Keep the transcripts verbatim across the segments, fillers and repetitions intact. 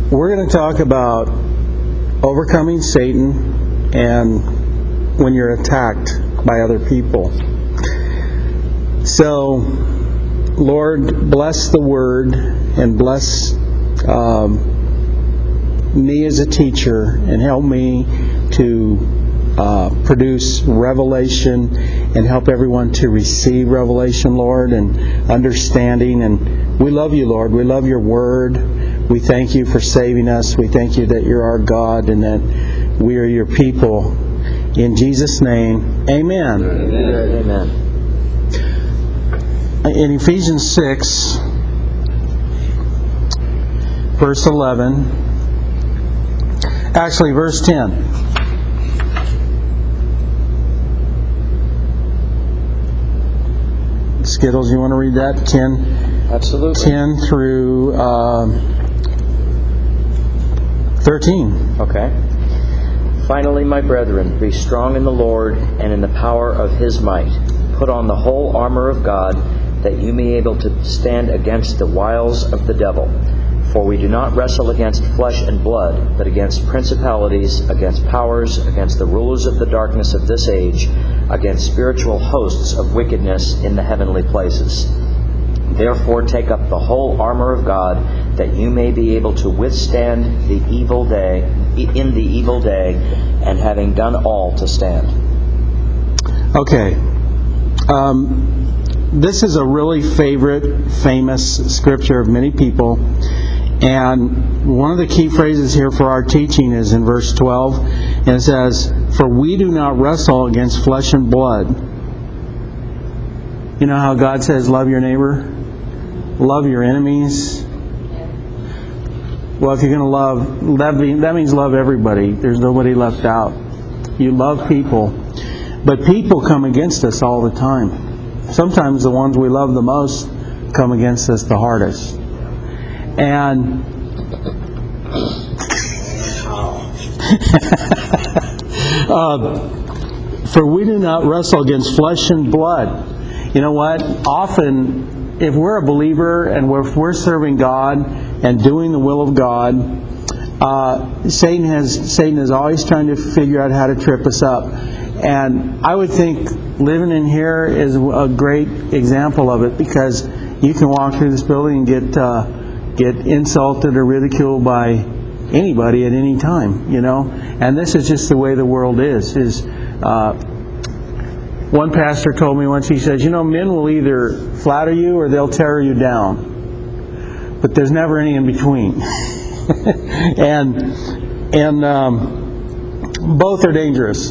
we're going to talk about overcoming Satan and when you're attacked by other people. So, Lord, bless the Word and bless um, me as a teacher and help me to uh, produce revelation and help everyone to receive revelation, Lord, and understanding. And we love you, Lord. We love your Word. We thank you for saving us. We thank you that you're our God and that we are your people. In Jesus' name, amen. Amen. Amen. In Ephesians six, verse eleven, actually verse ten. Skittles, you want to read that? ten, Absolutely. ten through uh, thirteen. Okay. Finally, my brethren, be strong in the Lord and in the power of His might. Put on the whole armor of God, that you may be able to stand against the wiles of the devil. For we do not wrestle against flesh and blood, but against principalities, against powers, against the rulers of the darkness of this age, against spiritual hosts of wickedness in the heavenly places. Therefore take up the whole armor of God, that you may be able to withstand the evil day, in the evil day, and having done all to stand. Okay. Um, this is a really favorite, famous scripture of many people. And one of the key phrases here for our teaching is in verse twelve. And it says, "For we do not wrestle against flesh and blood." You know how God says, love your neighbor? Love your enemies? Well, if you're going to love, that means, that means love everybody. There's nobody left out. You love people. But people come against us all the time. Sometimes the ones we love the most come against us the hardest. And uh, for we do not wrestle against flesh and blood. You know what? Often, if we're a believer and we're, if we're serving God and doing the will of God, uh, Satan has Satan is always trying to figure out how to trip us up. And I would think living in here is a great example of it, because you can walk through this building and get uh, get insulted or ridiculed by anybody at any time, you know. And this is just the way the world is. Is uh, one pastor told me once, he says, you know, men will either flatter you or they'll tear you down, but there's never any in between. and and um, both are dangerous.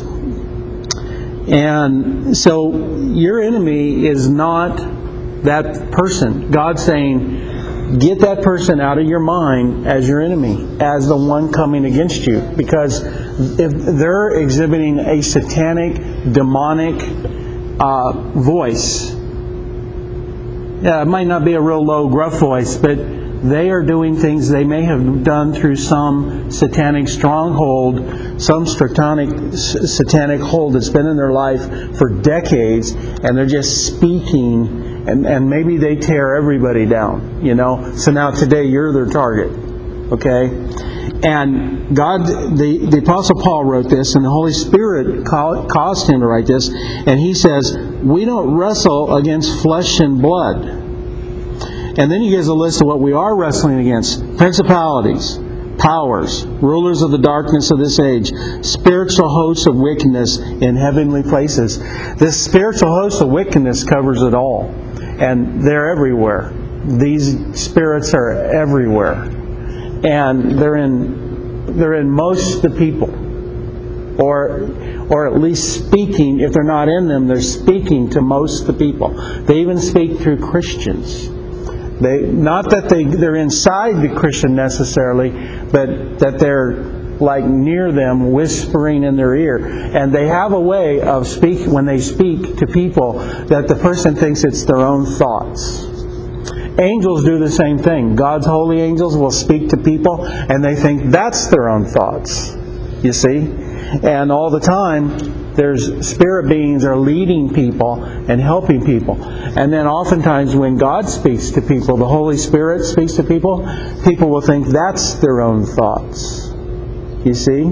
And so your enemy is not that person. God's saying, get that person out of your mind as your enemy, as the one coming against you. Because if they're exhibiting a satanic, demonic uh, voice, yeah, it might not be a real low, gruff voice, but they are doing things they may have done through some satanic stronghold, some satanic, satanic hold that's been in their life for decades, and they're just speaking, and, and maybe they tear everybody down, you know. So now today you're their target, okay? And God, the, the Apostle Paul wrote this, and the Holy Spirit caused him to write this, and he says, we don't wrestle against flesh and blood. And then he gives a list of what we are wrestling against: principalities, powers, rulers of the darkness of this age, spiritual hosts of wickedness in heavenly places. This spiritual host of wickedness covers it all. And they're everywhere. These spirits are everywhere. And they're in they're in most of the people. Or or at least speaking, if they're not in them, they're speaking to most of the people. They even speak through Christians. They, not that they, they're inside the Christian necessarily, but that they're like near them, whispering in their ear. And they have a way of speak when they speak to people that the person thinks it's their own thoughts. Angels do the same thing. God's holy angels will speak to people and they think that's their own thoughts. You see? And all the time, there's spirit beings are leading people and helping people. And then oftentimes when God speaks to people, the Holy Spirit speaks to people, people will think that's their own thoughts. You see?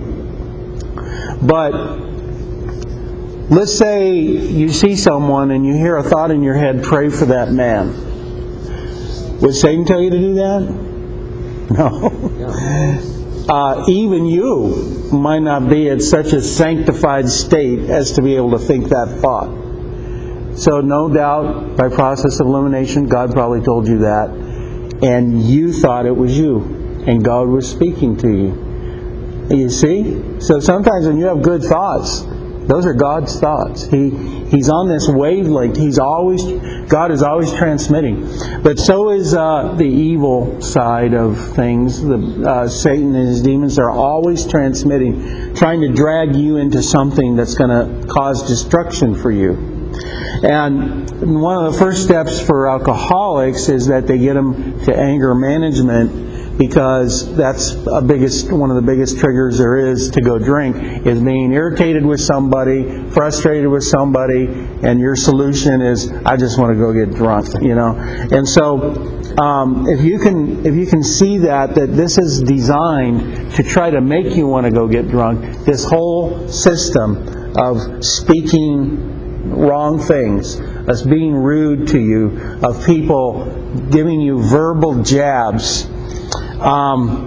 But let's say you see someone and you hear a thought in your head, pray for that man. Would Satan tell you to do that? No. Uh, even you might not be at such a sanctified state as to be able to think that thought. So no doubt, by process of elimination, God probably told you that, and you thought it was you, and God was speaking to you. You see? So sometimes when you have good thoughts, those are God's thoughts. He He's on this wavelength. He's always God is always transmitting. But so is uh, the evil side of things. The uh, Satan and his demons are always transmitting, trying to drag you into something that's going to cause destruction for you. And one of the first steps for alcoholics is that they get them to anger management, because that's a biggest one of the biggest triggers there is to go drink, is being irritated with somebody, frustrated with somebody, and your solution is, I just want to go get drunk, you know. And so um, if you can if you can see that that this is designed to try to make you want to go get drunk, this whole system of speaking wrong things, of being rude to you, of people giving you verbal jabs. Um,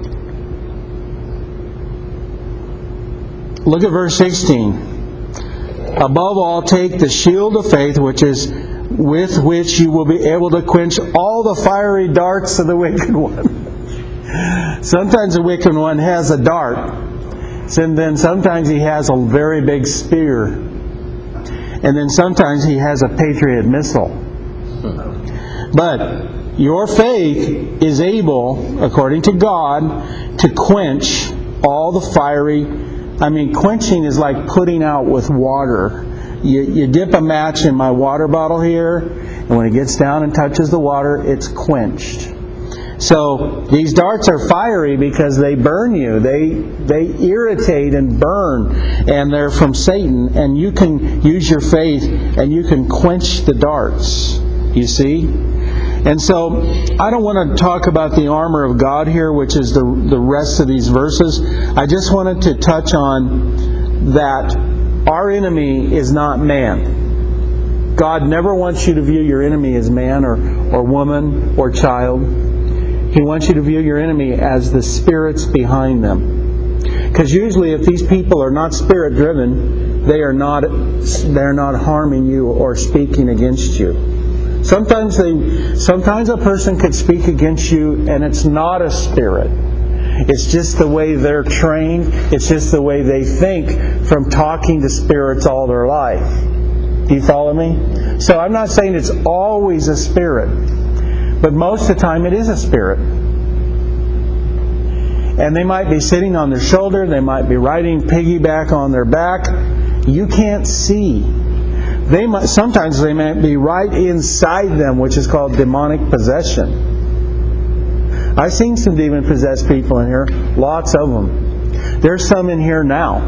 look at verse sixteen. Above all, take the shield of faith, which is with which you will be able to quench all the fiery darts of the wicked one. Sometimes the wicked one has a dart, and then sometimes he has a very big spear, and then sometimes he has a Patriot missile. But your faith is able, according to God, to quench all the fiery. I mean, quenching is like putting out with water. You, you dip a match in my water bottle here, and when it gets down and touches the water, it's quenched. So these darts are fiery because they burn you. They they irritate and burn, and they're from Satan. And you can use your faith, and you can quench the darts. You see? And so, I don't want to talk about the armor of God here, which is the the rest of these verses. I just wanted to touch on that our enemy is not man. God never wants you to view your enemy as man or, or woman or child. He wants you to view your enemy as the spirits behind them. Because usually if these people are not spirit-driven, they are not, they're not harming you or speaking against you. Sometimes they, sometimes a person could speak against you and it's not a spirit. It's just the way they're trained. It's just the way they think from talking to spirits all their life. Do you follow me? So I'm not saying it's always a spirit, but most of the time it is a spirit. And they might be sitting on their shoulder. They might be riding piggyback on their back. You can't see. They might, sometimes they might be right inside them, which is called demonic possession. I've seen some demon-possessed people in here, lots of them. There's some in here now.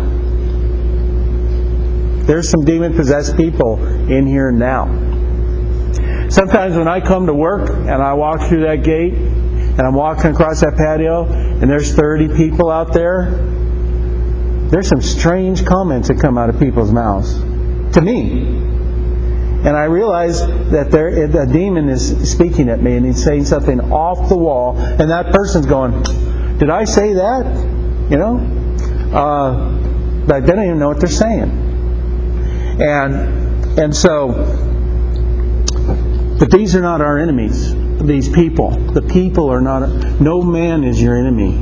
There's some demon-possessed people in here now. Sometimes when I come to work and I walk through that gate and I'm walking across that patio and there's thirty people out there, there's some strange comments that come out of people's mouths. To me. And I realize that there, a demon is speaking at me and he's saying something off the wall, and that person's going, did I say that? You know? Uh, like they don't even know what they're saying. And and so, but these are not our enemies. These people. The people are not, no man is your enemy.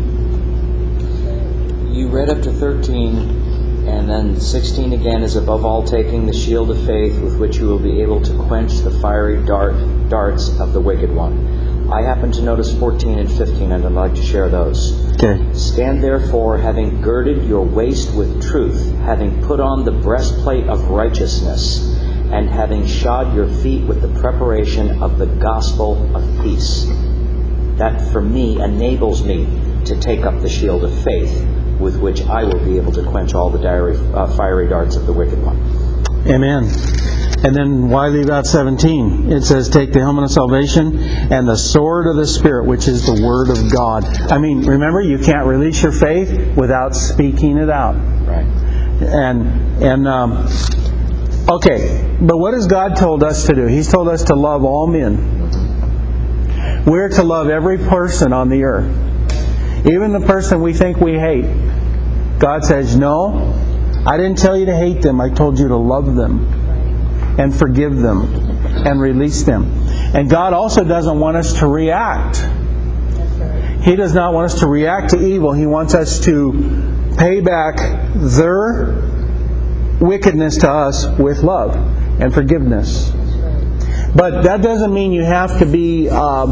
You read up to thirteen. And then sixteen again is above all taking the shield of faith with which you will be able to quench the fiery dart darts of the wicked one. I happen to notice fourteen and fifteen, and I'd like to share those. Okay. Stand therefore, having girded your waist with truth, having put on the breastplate of righteousness, and having shod your feet with the preparation of the gospel of peace. That for me enables me to take up the shield of faith, with which I will be able to quench all the diary, uh, fiery darts of the wicked one. Amen. And then why leave out seventeen? It says, take the helmet of salvation and the sword of the Spirit, which is the Word of God. I mean, remember, you can't release your faith without speaking it out. Right. And, and um, okay, but what has God told us to do? He's told us to love all men. We're to love every person on the earth. Even the person we think we hate. God says, no, I didn't tell you to hate them. I told you to love them and forgive them and release them. And God also doesn't want us to react. He does not want us to react to evil. He wants us to pay back their wickedness to us with love and forgiveness. But that doesn't mean you have to be uh,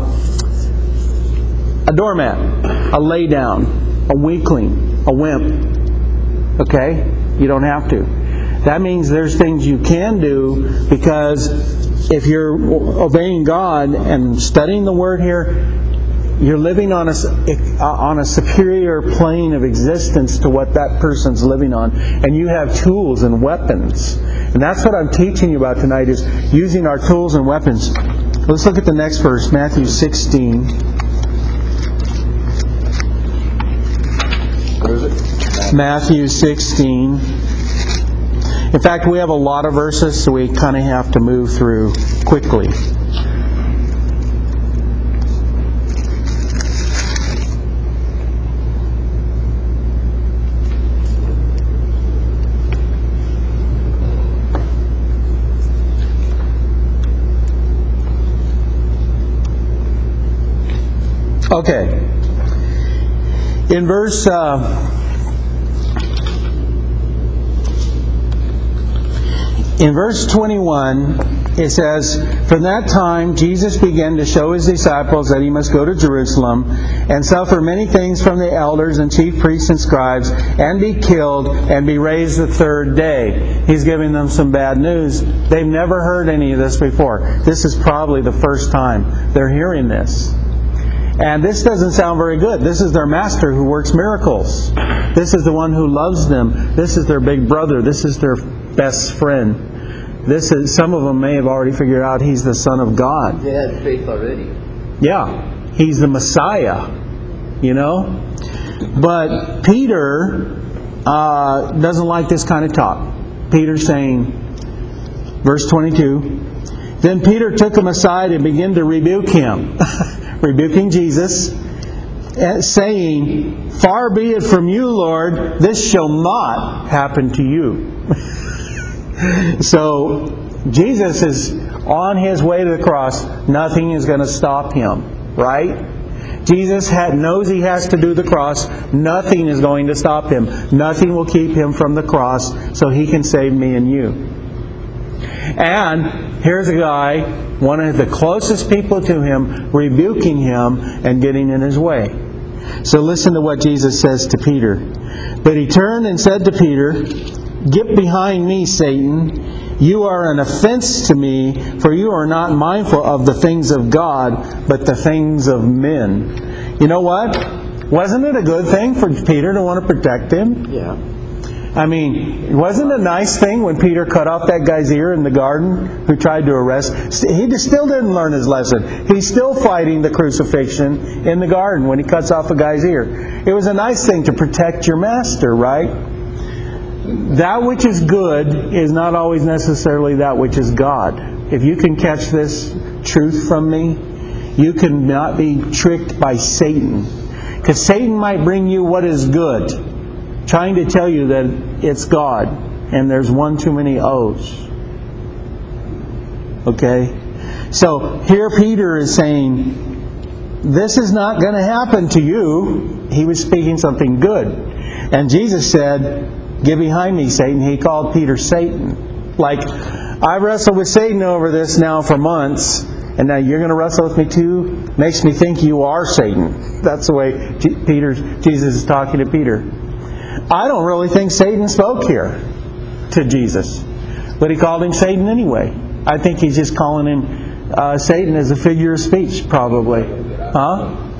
a doormat, a lay down, a weakling, a wimp. Okay? You don't have to. That means there's things you can do, because if you're obeying God and studying the Word here, you're living on a, on a superior plane of existence to what that person's living on. And you have tools and weapons. And that's what I'm teaching you about tonight, is using our tools and weapons. Let's look at the next verse, Matthew sixteen. What is it? Matthew sixteen. In fact, we have a lot of verses, so we kind of have to move through quickly. Okay. In verse uh, in verse twenty-one, it says, from that time Jesus began to show his disciples that he must go to Jerusalem and suffer many things from the elders and chief priests and scribes, and be killed and be raised the third day. He's giving them some bad news. They've never heard any of this before. This is probably the first time they're hearing this. And this doesn't sound very good. This is their master who works miracles. This is the one who loves them. This is their big brother. This is their best friend. This is, some of them may have already figured out he's the Son of God. They had faith already. Yeah, he's the Messiah, you know. But Peter uh, doesn't like this kind of talk. Peter's saying, verse twenty-two, then Peter took him aside and began to rebuke him. Rebuking Jesus, saying, far be it from you, Lord, this shall not happen to you. So, Jesus is on his way to the cross. Nothing is going to stop him, right? Jesus had, knows he has to do the cross. Nothing is going to stop him. Nothing will keep him from the cross, so he can save me and you. And here's a guy, one of the closest people to him, rebuking him and getting in his way. So listen to what Jesus says to Peter. But he turned and said to Peter, get behind me, Satan. You are an offense to me, for you are not mindful of the things of God, but the things of men. You know what? Wasn't it a good thing for Peter to want to protect him? Yeah. I mean, wasn't it a nice thing when Peter cut off that guy's ear in the garden who tried to arrest? He still didn't learn his lesson. He's still fighting the crucifixion in the garden when he cuts off a guy's ear. It was a nice thing to protect your master, right? That which is good is not always necessarily that which is God. If you can catch this truth from me, you can not be tricked by Satan. Because Satan might bring you what is good, trying to tell you that it's God, and there's one too many O's. Okay? So here Peter is saying, this is not going to happen to you. He was speaking something good. And Jesus said, get behind me, Satan. He called Peter Satan. Like, I've wrestled with Satan over this now for months, and now you're going to wrestle with me too? Makes me think you are Satan. That's the way G- Peter, Jesus is talking to Peter. I don't really think Satan spoke here to Jesus, but he called him Satan anyway. I think he's just calling him uh, Satan as a figure of speech, probably. Huh?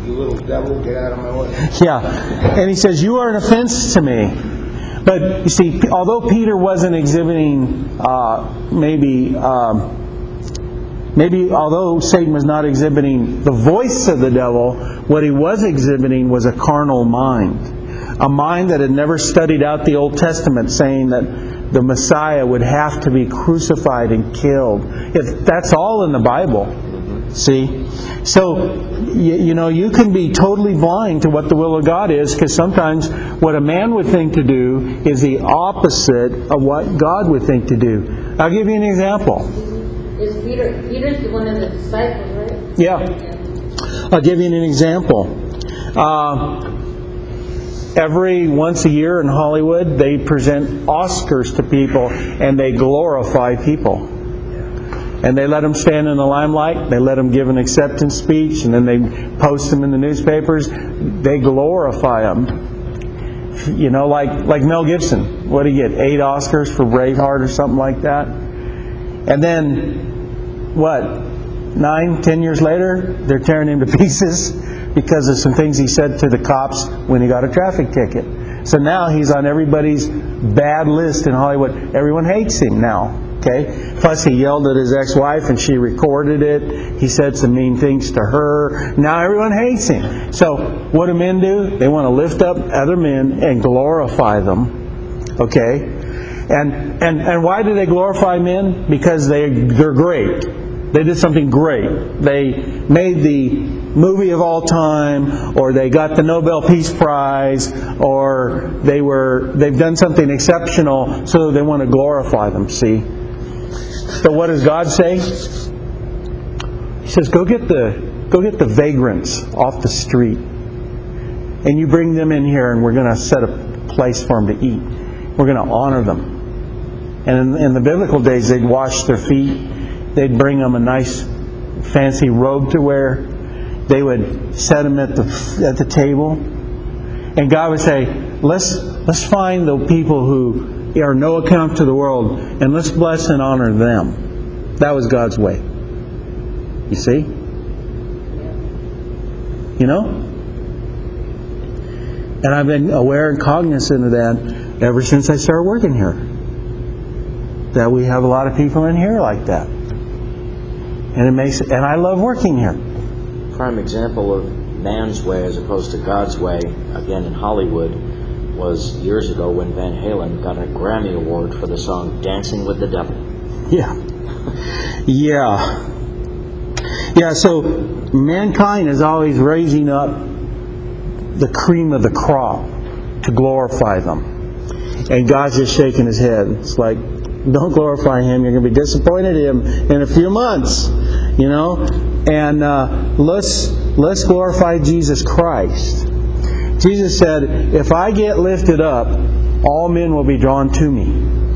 You little devil, get out of my way. Yeah. And he says, you are an offense to me. But you see, although Peter wasn't exhibiting uh, maybe, um, maybe although Satan was not exhibiting the voice of the devil, what he was exhibiting was a carnal mind. A mind that had never studied out the Old Testament, saying that the Messiah would have to be crucified and killed. If that's all in the Bible. See? So, you, you know, you can be totally blind to what the will of God is, because sometimes what a man would think to do is the opposite of what God would think to do. I'll give you an example. Is Peter, Peter's one of the disciples, right? Yeah. I'll give you an example. Uh, every once a year in Hollywood, they present Oscars to people, and they glorify people. And they let them stand in the limelight. They let them give an acceptance speech, and then they post them in the newspapers. They glorify them. You know, like like Mel Gibson. What did he get? Eight Oscars for Braveheart or something like that. And then, what? Nine, ten years later, they're tearing him to pieces because of some things he said to the cops when he got a traffic ticket. So now he's on everybody's bad list in Hollywood. Everyone hates him now. Okay. Plus, he yelled at his ex-wife, and she recorded it. He said some mean things to her. Now everyone hates him. So, what do men do? They want to lift up other men and glorify them. Okay. And and and why do they glorify men? Because they they're great. They did something great. They made the movie of all time, or they got the Nobel Peace Prize, or they were they've done something exceptional, so they want to glorify them. See. So what does God say? He says, "Go get the go get the vagrants off the street, and you bring them in here, and we're going to set a place for them to eat. We're going to honor them." And in, in the biblical days, they'd wash their feet. They'd bring them a nice, fancy robe to wear. They would set them at the at the table, and God would say, "Let's let's find the people who are no account to the world, and let's bless and honor them." That was God's way. You see? You know? And I've been aware and cognizant of that ever since I started working here. That we have a lot of people in here like that. And it makes and I love working here. Prime example of man's way as opposed to God's way, again in Hollywood, was years ago when Van Halen got a Grammy Award for the song Dancing with the Devil. Yeah. Yeah. Yeah, so mankind is always raising up the cream of the crop to glorify them. And God's just shaking his head. It's like, don't glorify him. You're going to be disappointed in him in a few months. You know? And uh, let's let's glorify Jesus Christ. Jesus said, if I get lifted up, all men will be drawn to me.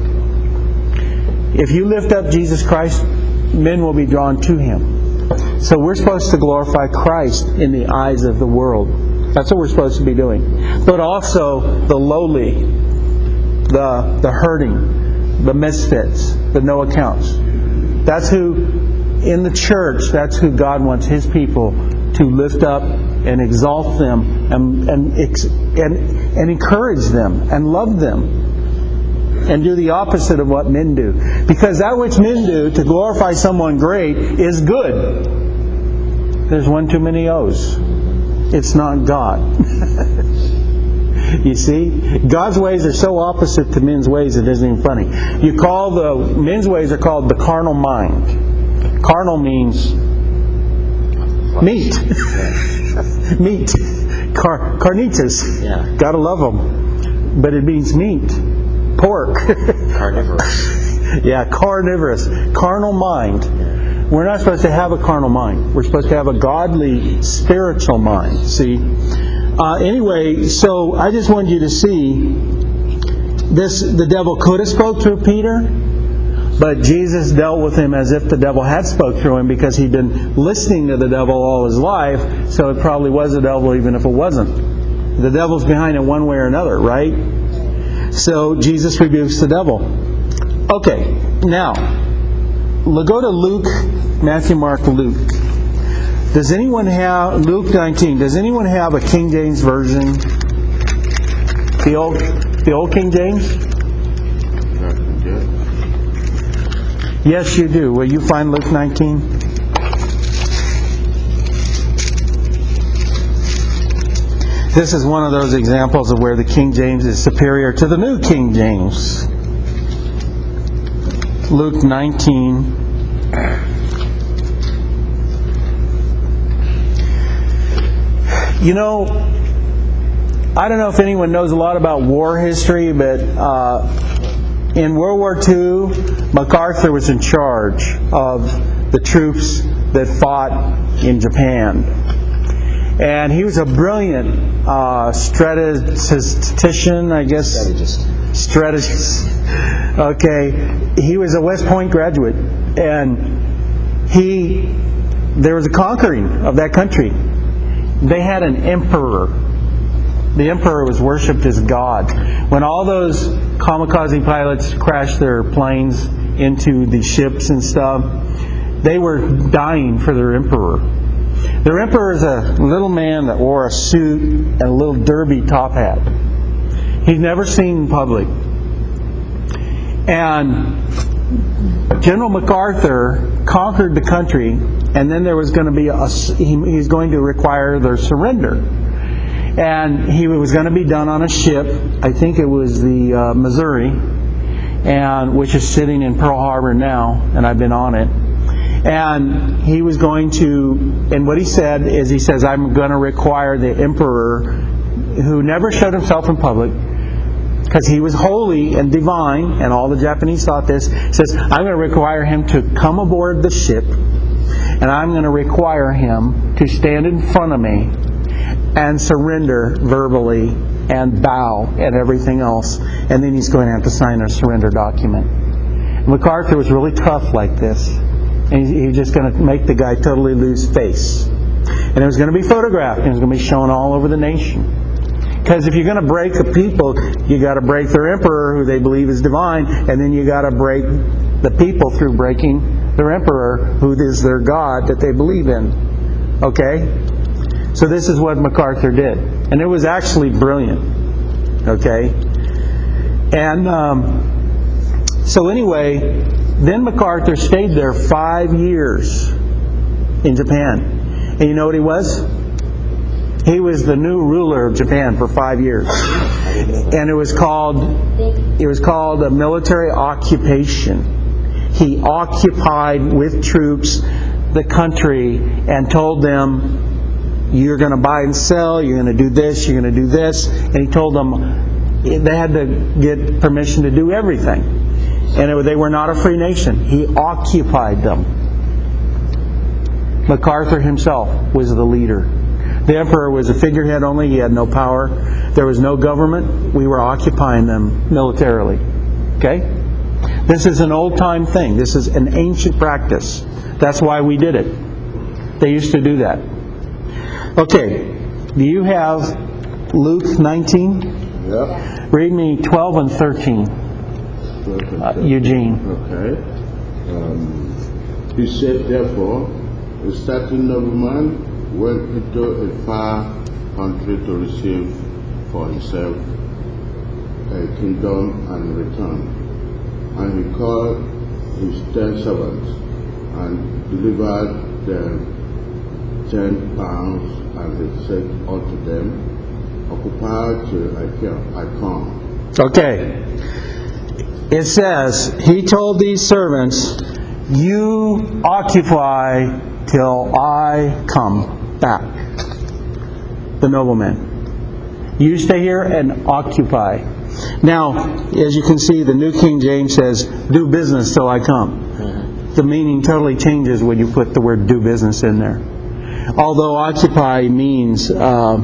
If you lift up Jesus Christ, men will be drawn to him. So we're supposed to glorify Christ in the eyes of the world. That's what we're supposed to be doing. But also the lowly, the the hurting, the misfits, the no accounts. That's who, in the church, that's who God wants His people to lift up and exalt them and and and, and encourage them and love them. And do the opposite of what men do. Because that which men do to glorify someone great is good. There's one too many O's. It's not God. You see? God's ways are so opposite to men's ways it isn't even funny. You call the men's ways are called the carnal mind. Carnal means meat. Meat. Car- carnitas. Yeah. Gotta love them. But it means meat. Pork. Carnivorous. Yeah, carnivorous. Carnal mind. We're not supposed to have a carnal mind. We're supposed to have a godly, spiritual mind. See? Uh, anyway, so I just wanted you to see this. The devil could have spoke through Peter, but Jesus dealt with him as if the devil had spoke through him, because he'd been listening to the devil all his life, so it probably was the devil even if it wasn't. The devil's behind it one way or another, right? So Jesus rebukes the devil. Okay, now, go to Luke, Matthew, Mark, Luke. Does anyone have, Luke nineteen, does anyone have a King James version? The old, the old King James? Yes, you do. Will you find Luke nineteen? This is one of those examples of where the King James is superior to the New King James. Luke nineteen. You know, I don't know if anyone knows a lot about war history, but uh, in World War Two, MacArthur was in charge of the troops that fought in Japan. And he was a brilliant uh, statistician, I guess. Strategist. Strategist. Okay. He was a West Point graduate. And he, there was a conquering of that country. They had an emperor. The emperor was worshipped as God. When all those kamikaze pilots crashed their planes into the ships and stuff, they were dying for their emperor. Their emperor is a little man that wore a suit and a little derby top hat. He's never seen in public. And General MacArthur conquered the country, and then there was going to be a, he, he's going to require their surrender. And he was going to be done on a ship, I think it was the uh, Missouri, and which is sitting in Pearl Harbor now, and I've been on it. And he was going to, and what he said is, he says, I'm going to require the emperor, who never showed himself in public, because he was holy and divine, and all the Japanese thought this, says, I'm going to require him to come aboard the ship, and I'm going to require him to stand in front of me and surrender verbally and bow and everything else, and then he's going to have to sign a surrender document. MacArthur was really tough like this, and he was just going to make the guy totally lose face. And it was going to be photographed, and it was going to be shown all over the nation. Because if you're going to break the people, you got to break their emperor, who they believe is divine, and then you got to break the people through breaking their emperor, who is their God that they believe in. Okay? So this is what MacArthur did. And it was actually brilliant. Okay? And um, so anyway, then MacArthur stayed there five years in Japan. And you know what he was? He was the new ruler of Japan for five years. And it was called it was called a military occupation. He occupied with troops the country and told them, you're going to buy and sell, you're going to do this, you're going to do this. And he told them they had to get permission to do everything. And it, they were not a free nation. He occupied them. MacArthur himself was the leader. The emperor was a figurehead only. He had no power. There was no government. We were occupying them militarily. Okay? This is an old-time thing. This is an ancient practice. That's why we did it. They used to do that. Okay. Do you have Luke nineteen? Yeah. Read me twelve and thirteen. Uh, Eugene. Okay. Um, he said, therefore, a certain nobleman went into a far country to receive for himself a kingdom and return. And he called his ten servants and delivered them ten pounds, and he said unto them, occupy till I come. Okay. It says, he told these servants, you occupy till I come back. The nobleman. You stay here and occupy. Now, as you can see, the New King James says, do business till I come. The meaning totally changes when you put the word do business in there. Although occupy means, uh,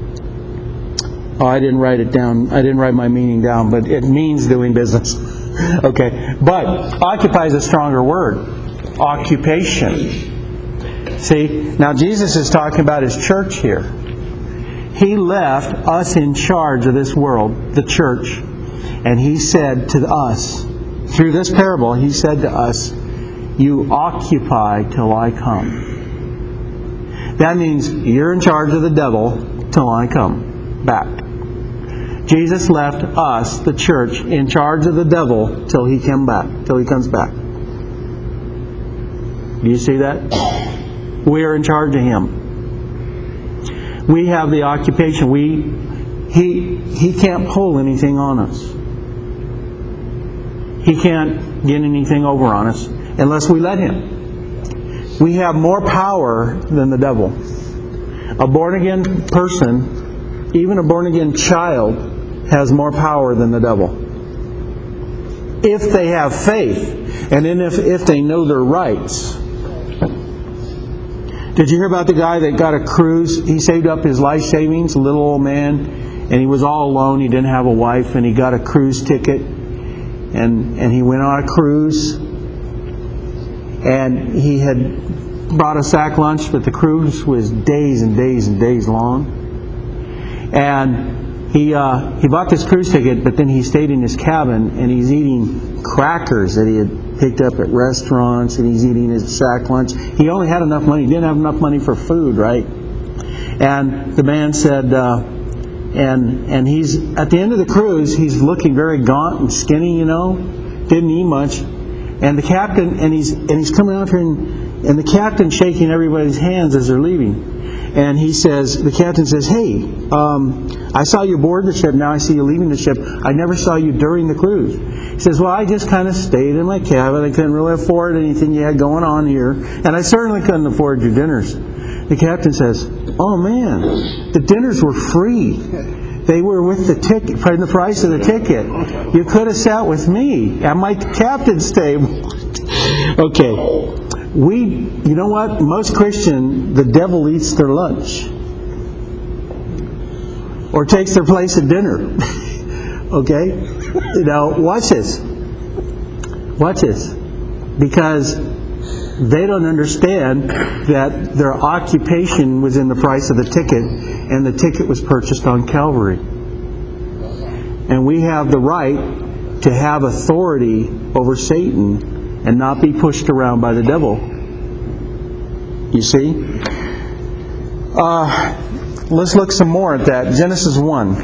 oh, I didn't write it down. I didn't write my meaning down, but it means doing business. Okay. But occupy is a stronger word. Occupation. See, now Jesus is talking about His church here. He left us in charge of this world, the church, and He said to us, through this parable, He said to us, you occupy till I come. That means you're in charge of the devil till I come back. Jesus left us, the church, in charge of the devil till he come back, till he comes back. Do you see that? We are in charge of him. We have the occupation. We he he can't pull anything on us. He can't get anything over on us unless we let him. We have more power than the devil. A born-again person, even a born-again child, has more power than the devil. If they have faith, and then if, if they know their rights. Did you hear about the guy that got a cruise? He saved up his life savings, a little old man, and he was all alone. He didn't have a wife, and he got a cruise ticket. And, and he went on a cruise. And he had brought a sack lunch, but the cruise was days and days and days long. And he uh, he bought this cruise ticket, but then he stayed in his cabin, and he's eating crackers that he had picked up at restaurants, and he's eating his sack lunch. He only had enough money. He didn't have enough money for food, right? And the man said, uh, and and he's at the end of the cruise, he's looking very gaunt and skinny, you know, didn't eat much. And the captain, and he's and he's coming out here, and, and the captain's shaking everybody's hands as they're leaving. And he says, the captain says, "Hey, um, I saw you board the ship. Now I see you leaving the ship. I never saw you during the cruise." He says, "Well, I just kind of stayed in my cabin. I couldn't really afford anything you had going on here, and I certainly couldn't afford your dinners." The captain says, "Oh man, the dinners were free. They were with the ticket, the price of the ticket. You could have sat with me at my captain's table." Okay. We, you know what? Most Christian, the devil eats their lunch. Or takes their place at dinner. Okay? Now, watch this. Watch this. Because they don't understand that their occupation was in the price of the ticket, and the ticket was purchased on Calvary. And we have the right to have authority over Satan and not be pushed around by the devil. You see? Uh, let's look some more at that. Genesis one.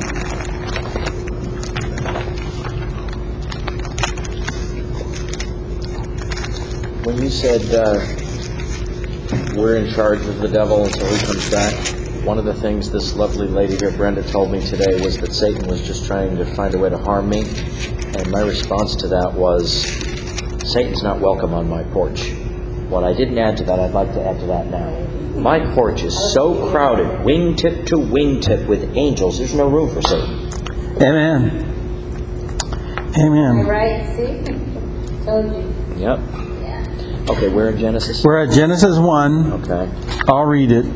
When you said uh, we're in charge of the devil until he comes back, one of the things this lovely lady here, Brenda, told me today was that Satan was just trying to find a way to harm me. And my response to that was, Satan's not welcome on my porch. What I didn't add to that, I'd like to add to that now. My porch is so crowded, wingtip to wingtip, with angels, there's no room for Satan. Amen. Amen. Right? See? Told you. Yep. Yeah. Okay, we're in Genesis? We're at Genesis one. Okay. I'll read it.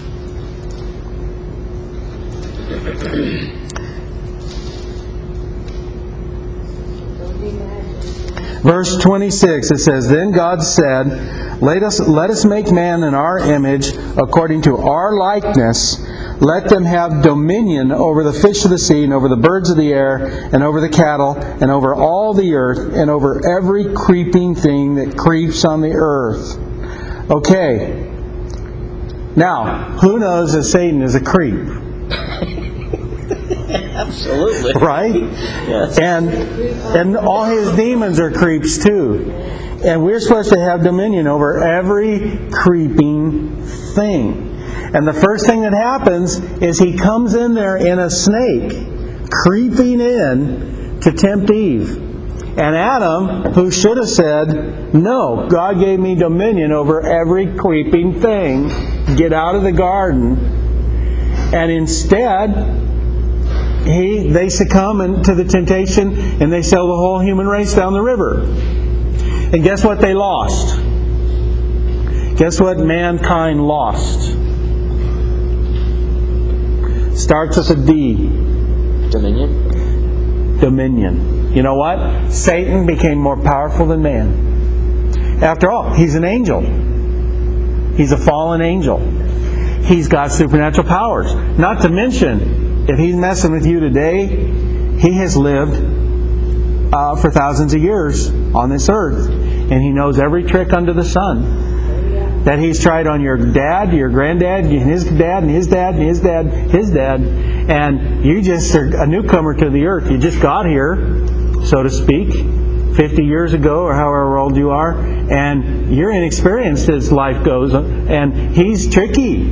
Verse twenty-six, it says, "Then God said, Let us, let us make man in our image, according to our likeness. Let them have dominion over the fish of the sea, and over the birds of the air, and over the cattle, and over all the earth, and over every creeping thing that creeps on the earth." Okay. Now, who knows that Satan is a creep? Absolutely. Right? Yes. And and all his demons are creeps too. And we're supposed to have dominion over every creeping thing. And the first thing that happens is he comes in there in a snake, creeping in to tempt Eve. And Adam, who should have said, "No, God gave me dominion over every creeping thing. Get out of the garden." And instead, He, they succumb to the temptation, and they sail the whole human race down the river. And guess what they lost? Guess what mankind lost? Starts with a D. Dominion? Dominion. You know what? Satan became more powerful than man. After all, he's an angel. He's a fallen angel. He's got supernatural powers. Not to mention, if he's messing with you today, he has lived uh, for thousands of years on this earth. And he knows every trick under the sun. that He's tried on your dad, your granddad, and his dad, and his dad, and his dad, his dad, and you just are a newcomer to the earth. You just got here, so to speak, fifty years ago, or however old you are, and you're inexperienced as life goes, and He's tricky.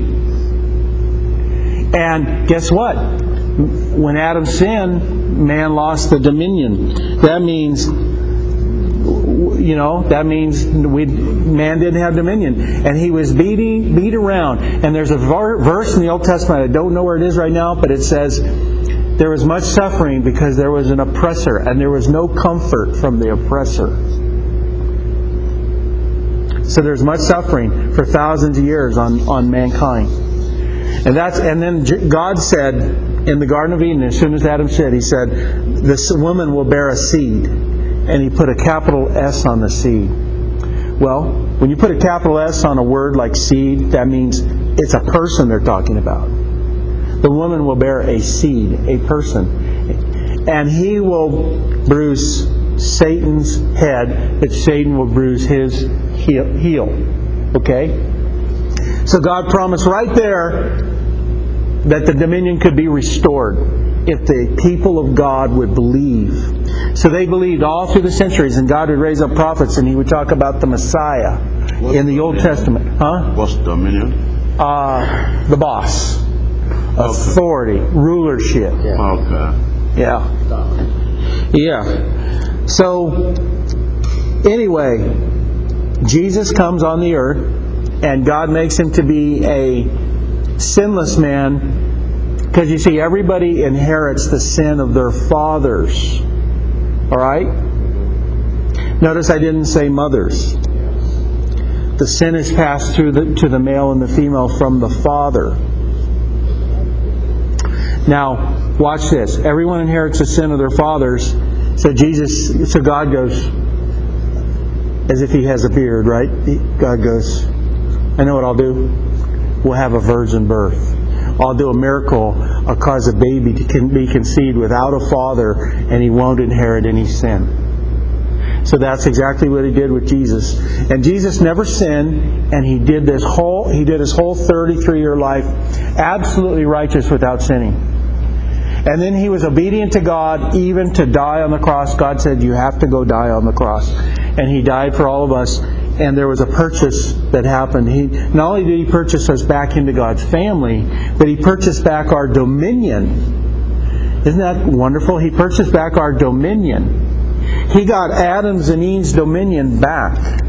And guess what? When Adam sinned, man lost the dominion. That means, you know, that means we man didn't have dominion, and he was beating beat around. And there's a verse in the Old Testament, I don't know where it is right now, but it says there was much suffering because there was an oppressor, and there was no comfort from the oppressor. So there's much suffering for thousands of years on, on mankind. And that's and then God said in the Garden of Eden, as soon as Adam said, He said, this woman will bear a seed. And He put a capital S on the seed. Well, when you put a capital S on a word like seed, that means it's a person they're talking about. The woman will bear a seed, a person. And he will bruise Satan's head, but Satan will bruise his heel. Okay? So God promised right there that the dominion could be restored if the people of God would believe. So they believed all through the centuries, and God would raise up prophets, and He would talk about the Messiah What's in the Old dominion? Testament. Huh? What's dominion? Uh, the boss. Authority. Rulership. Okay. Yeah. Yeah. So, anyway, Jesus comes on the earth, and God makes Him to be a sinless man, because you see, everybody inherits the sin of their fathers. Alright? Notice I didn't say mothers. The sin is passed through the, to the male and the female from the father. Now, watch this. Everyone inherits the sin of their fathers. So Jesus, so God goes, as if He has a beard, right? God goes, I know what I'll do. We'll have a virgin birth. I'll do a miracle. I'll cause a baby to be conceived without a father, and he won't inherit any sin. So that's exactly what He did with Jesus. And Jesus never sinned, and He did this whole He did His whole thirty-three year life absolutely righteous without sinning. And then He was obedient to God, even to die on the cross. God said, you have to go die on the cross. And He died for all of us. And there was a purchase that happened. He not only did He purchase us back into God's family, but He purchased back our dominion. Isn't that wonderful? He purchased back our dominion. He got Adam's and Eve's dominion back.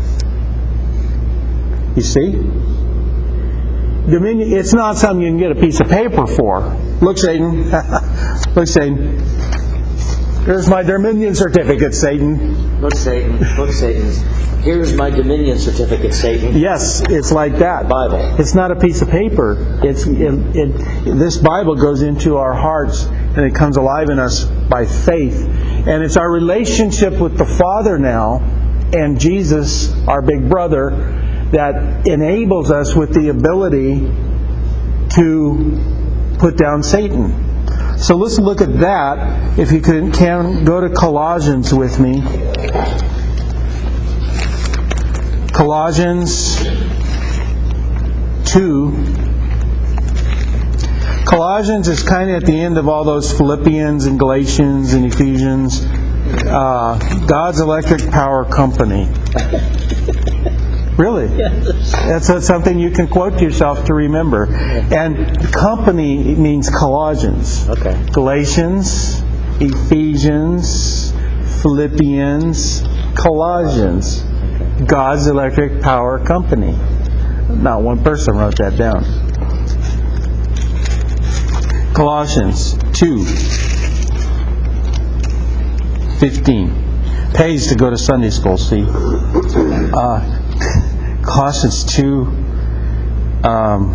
You see? Dominion, it's not something you can get a piece of paper for. Look, Satan. Look, Satan. Here's my dominion certificate, Satan. Look, Satan. Look, Satan. Here's my dominion certificate, Satan. Yes, it's like that. Bible. It's not a piece of paper. It's it, it, this Bible goes into our hearts, and it comes alive in us by faith. And it's our relationship with the Father now, and Jesus, our big brother, that enables us with the ability to put down Satan. So let's look at that. If you can, can go to Colossians with me. Colossians two. Colossians is kind of at the end of all those Philippians and Galatians and Ephesians. Uh, God's Electric Power Company. Really? That's, that's something you can quote to yourself to remember. And company means Colossians. Okay. Galatians, Ephesians, Philippians, Colossians. God's Electric Power Company. Not one person wrote that down. Colossians two fifteen. Pays to go to Sunday school, see. Uh, Colossians two um,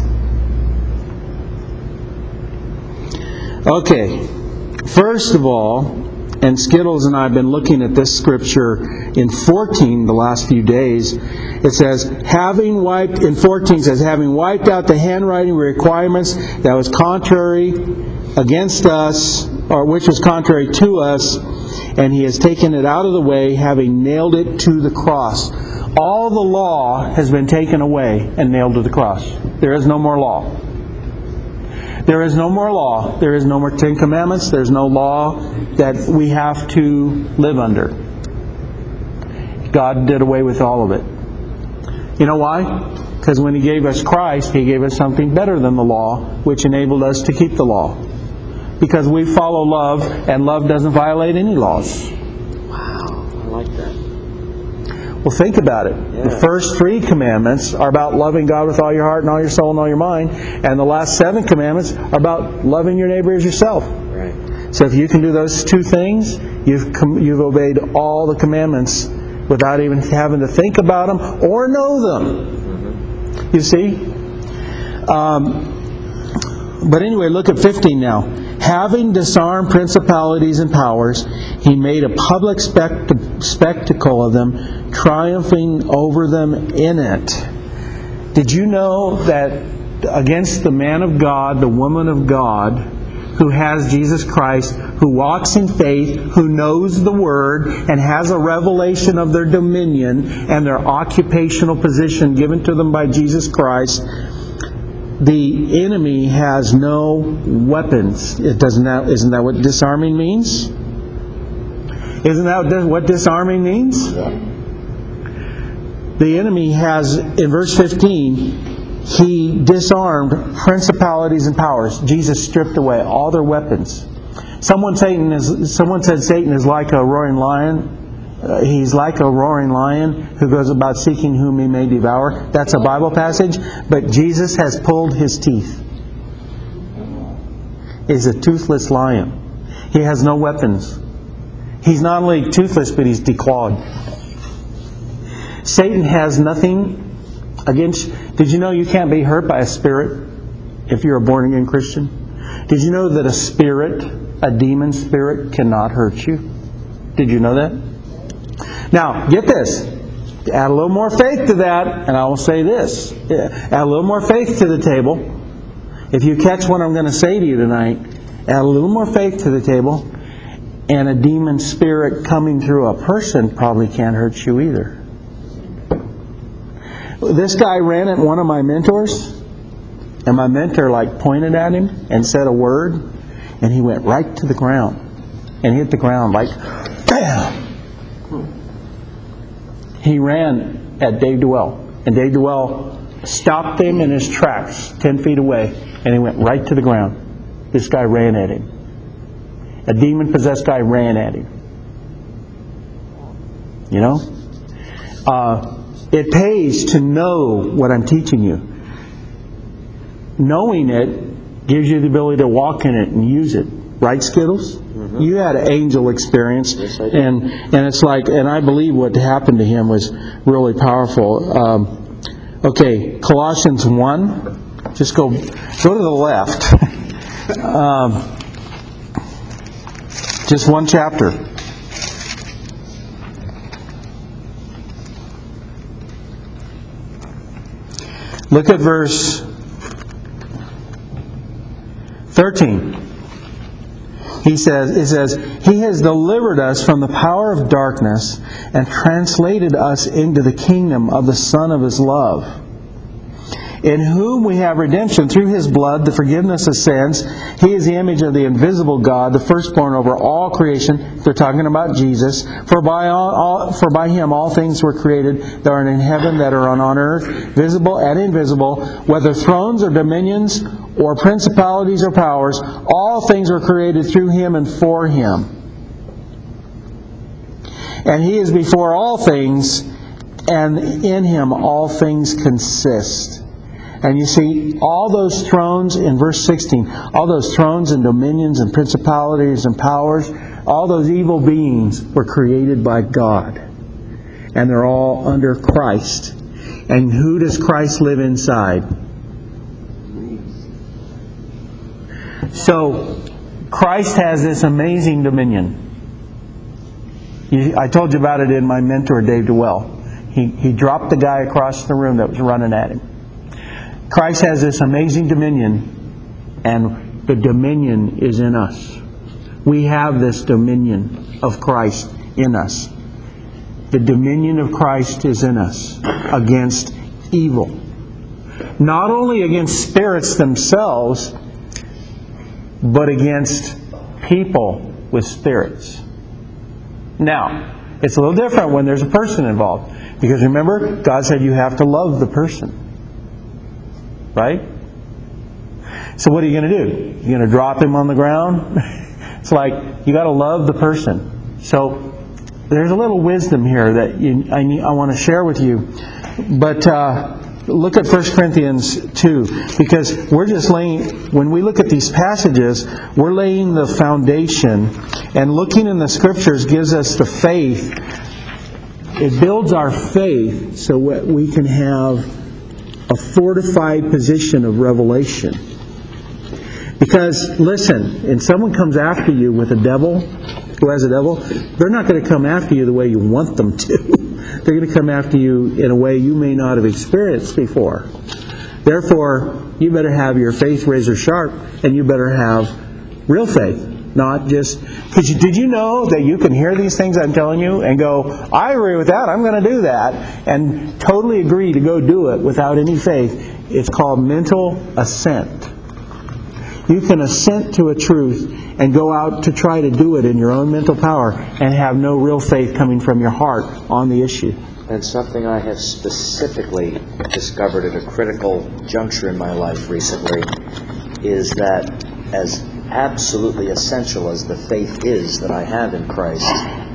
okay. First of all, and Skittles and I have been looking at this scripture in fourteen the last few days. It says, having wiped, in fourteen says, having wiped out the handwriting requirements that was contrary against us, or which was contrary to us, and He has taken it out of the way, having nailed it to the cross. all the law has been taken away and nailed to the cross. There is no more law. There is no more law. There is no more Ten Commandments. There's no law that we have to live under. God did away with all of it. You know why? Because when He gave us Christ, He gave us something better than the law, which enabled us to keep the law. Because we follow love, and love doesn't violate any laws. Wow, I like that. Well, think about it. Yeah. The first three commandments are about loving God with all your heart and all your soul and all your mind. And the last seven commandments are about loving your neighbor as yourself. Right. So if you can do those two things, you've com- you've obeyed all the commandments without even having to think about them or know them. You see? Um, but anyway, look at fifteen now. Having disarmed principalities and powers, He made a public spect- spectacle of them, triumphing over them in it. Did you know that against the man of God, the woman of God, who has Jesus Christ, who walks in faith, who knows the Word, and has a revelation of their dominion and their occupational position given to them by Jesus Christ, the enemy has no weapons. It doesn't. That, isn't that what disarming means? Isn't that what disarming means? Yeah. The enemy has, in verse fifteen, He disarmed principalities and powers. Jesus stripped away all their weapons. Someone, Satan is, someone said Satan is like a roaring lion. Uh, he's like a roaring lion who goes about seeking whom he may devour. That's a Bible passage. But Jesus has pulled His teeth. He's a toothless lion. He has no weapons. He's not only toothless, but he's declawed. Satan has nothing against... Did you know you can't be hurt by a spirit if you're a born-again Christian? Did you know that a spirit, a demon spirit, cannot hurt you? Did you know that? Now, get this. Add a little more faith to that, and I will say this. Add a little more faith to the table. If you catch what I'm going to say to you tonight, add a little more faith to the table, and a demon spirit coming through a person probably can't hurt you either. This guy ran at one of my mentors, and my mentor like pointed at him and said a word, and he went right to the ground and hit the ground like bam. He ran at Dave Dwell, and Dave Dwell stopped him in his tracks ten feet away, and he went right to the ground. This guy ran at him. A demon-possessed guy ran at him. You know? Uh, it pays to know what I'm teaching you. Knowing it gives you the ability to walk in it and use it. Right, Skittles? Mm-hmm. You had an angel experience. Yes, I did. And, and it's like, and I believe what happened to him was really powerful. Um, okay, Colossians one. Just go, go to the left. um, just one chapter. Look at verse thirteen. He says, it says, He has delivered us from the power of darkness and translated us into the kingdom of the Son of His love, in whom we have redemption through His blood, the forgiveness of sins. He is the image of the invisible God, the firstborn over all creation. They're talking about Jesus. For by all, all, for by Him all things were created that are in heaven, that are on, on earth, visible and invisible, whether thrones or dominions or principalities or powers. All things were created through Him and for Him. And He is before all things, and in Him all things consist. And you see, all those thrones in verse sixteen, all those thrones and dominions and principalities and powers, all those evil beings were created by God. And they're all under Christ. And who does Christ live inside? So, Christ has this amazing dominion. I told you about it in my mentor, Dave Dwell. He, he dropped the guy across the room that was running at him. Christ has this amazing dominion, and the dominion is in us. We have this dominion of Christ in us. The dominion of Christ is in us against evil. Not only against spirits themselves, but against people with spirits. Now, it's a little different when there's a person involved. Because remember, God said you have to love the person. Right? So what are you going to do? You're going to drop him on the ground? It's like, you got to love the person. So, there's a little wisdom here that you, I, need, I want to share with you. But uh, look at First Corinthians two. Because we're just laying, when we look at these passages, we're laying the foundation. And looking in the Scriptures gives us the faith. It builds our faith so that we can have a fortified position of revelation. Because, listen, if someone comes after you with a devil, who has a devil, they're not going to come after you the way you want them to. They're going to come after you in a way you may not have experienced before. Therefore, you better have your faith razor sharp, and you better have real faith. Not just, because you, did you know that you can hear these things I'm telling you and go, I agree with that, I'm going to do that, and totally agree to go do it without any faith. It's called mental assent. You can assent to a truth and go out to try to do it in your own mental power and have no real faith coming from your heart on the issue. And something I have specifically discovered at a critical juncture in my life recently is that as absolutely essential as the faith is that I have in Christ,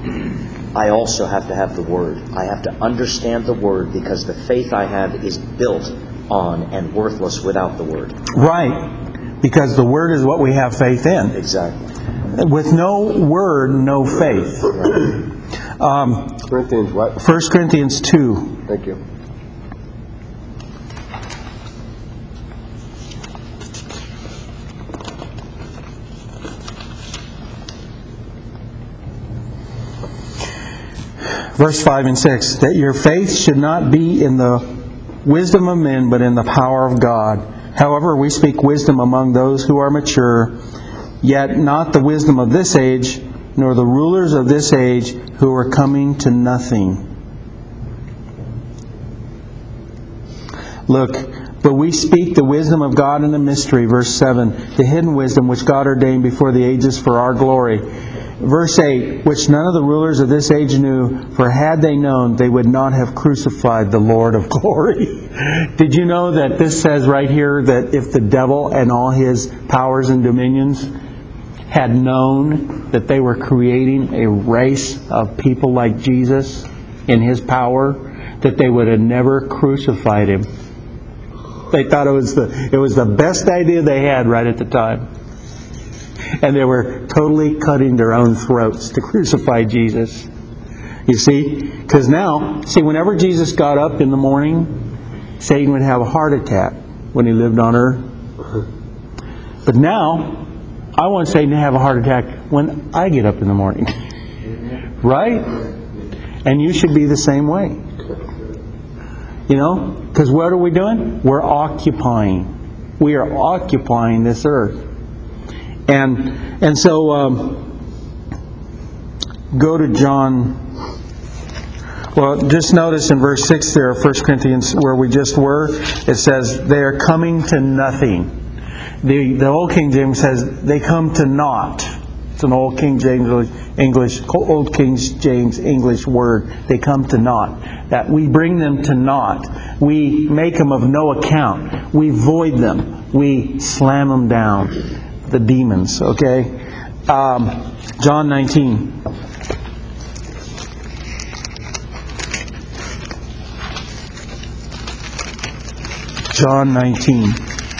I also have to have the Word. I have to understand the Word because the faith I have is built on and worthless without the Word. Right. Because the Word is what we have faith in. Exactly. With no Word, no faith. Um, Corinthians what? First Corinthians two. Thank you. Verse five and six. That your faith should not be in the wisdom of men, but in the power of God. However, we speak wisdom among those who are mature, yet not the wisdom of this age, nor the rulers of this age who are coming to nothing. Look, but we speak the wisdom of God in a mystery, verse seven, the hidden wisdom which God ordained before the ages for our glory. Verse eight, which none of the rulers of this age knew, for had they known, they would not have crucified the Lord of glory. Did you know that this says right here that if the devil and all his powers and dominions had known that they were creating a race of people like Jesus in his power, that they would have never crucified him? They thought it was the it was the best idea they had right at the time. And they were totally cutting their own throats to crucify Jesus. You see? Because now, see, whenever Jesus got up in the morning, Satan would have a heart attack when he lived on earth. But now, I want Satan to have a heart attack when I get up in the morning. Right? And you should be the same way. You know? Because what are we doing? We're occupying. We are occupying this earth. And and so um, go to John. Well, just notice in verse six there, First Corinthians, where we just were, it says they are coming to nothing. The the Old King James says they come to naught. It's an Old King James English, Old King James English word. They come to naught. That we bring them to naught. We make them of no account. We void them. We slam them down. The demons, okay? Um, John nineteen. John nineteen.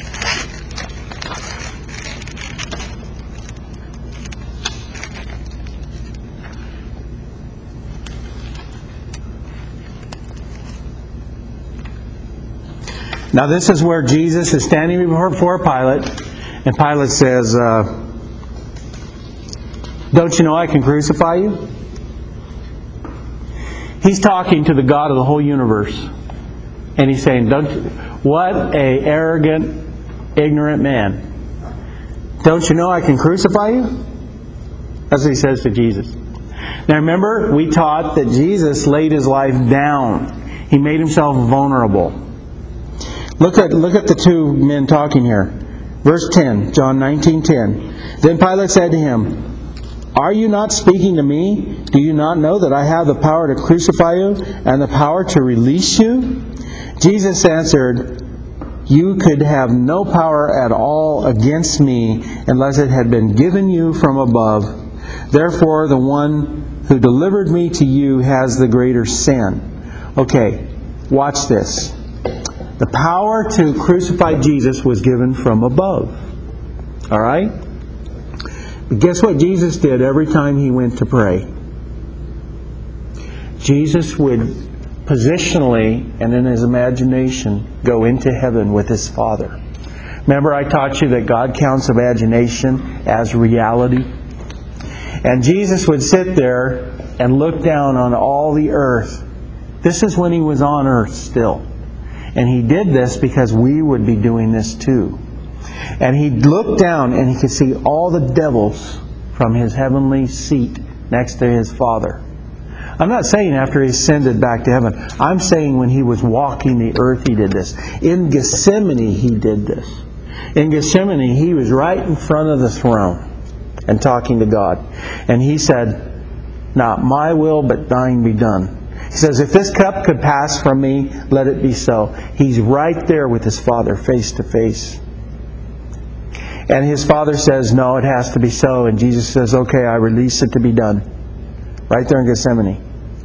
Now this is where Jesus is standing before Pilate. And Pilate says, uh, don't you know I can crucify you? He's talking to the God of the whole universe. And he's saying, don't you, what a arrogant, ignorant man. Don't you know I can crucify you? That's what he says to Jesus. Now remember, we taught that Jesus laid His life down. He made Himself vulnerable. Look at look at the two men talking here. Verse ten, John nineteen ten. Then Pilate said to Him, "Are you not speaking to me? Do you not know that I have the power to crucify you and the power to release you?" Jesus answered, "You could have no power at all against me unless it had been given you from above. Therefore, the one who delivered me to you has the greater sin." Okay, watch this. The power to crucify Jesus was given from above. All right? But guess what Jesus did every time He went to pray? Jesus would positionally and in His imagination go into heaven with His Father. Remember I taught you that God counts imagination as reality? And Jesus would sit there and look down on all the earth. This is when He was on earth still. And He did this because we would be doing this too. And He'd look down and He could see all the devils from His heavenly seat next to His Father. I'm not saying after He ascended back to heaven. I'm saying when He was walking the earth He did this. In Gethsemane He did this. In Gethsemane He was right in front of the throne and talking to God. And He said, "Not my will but thine be done." He says, "If this cup could pass from me, let it be so." He's right there with His Father face to face. And His Father says, "No, it has to be so." And Jesus says, "Okay, I release it to be done." Right there in Gethsemane.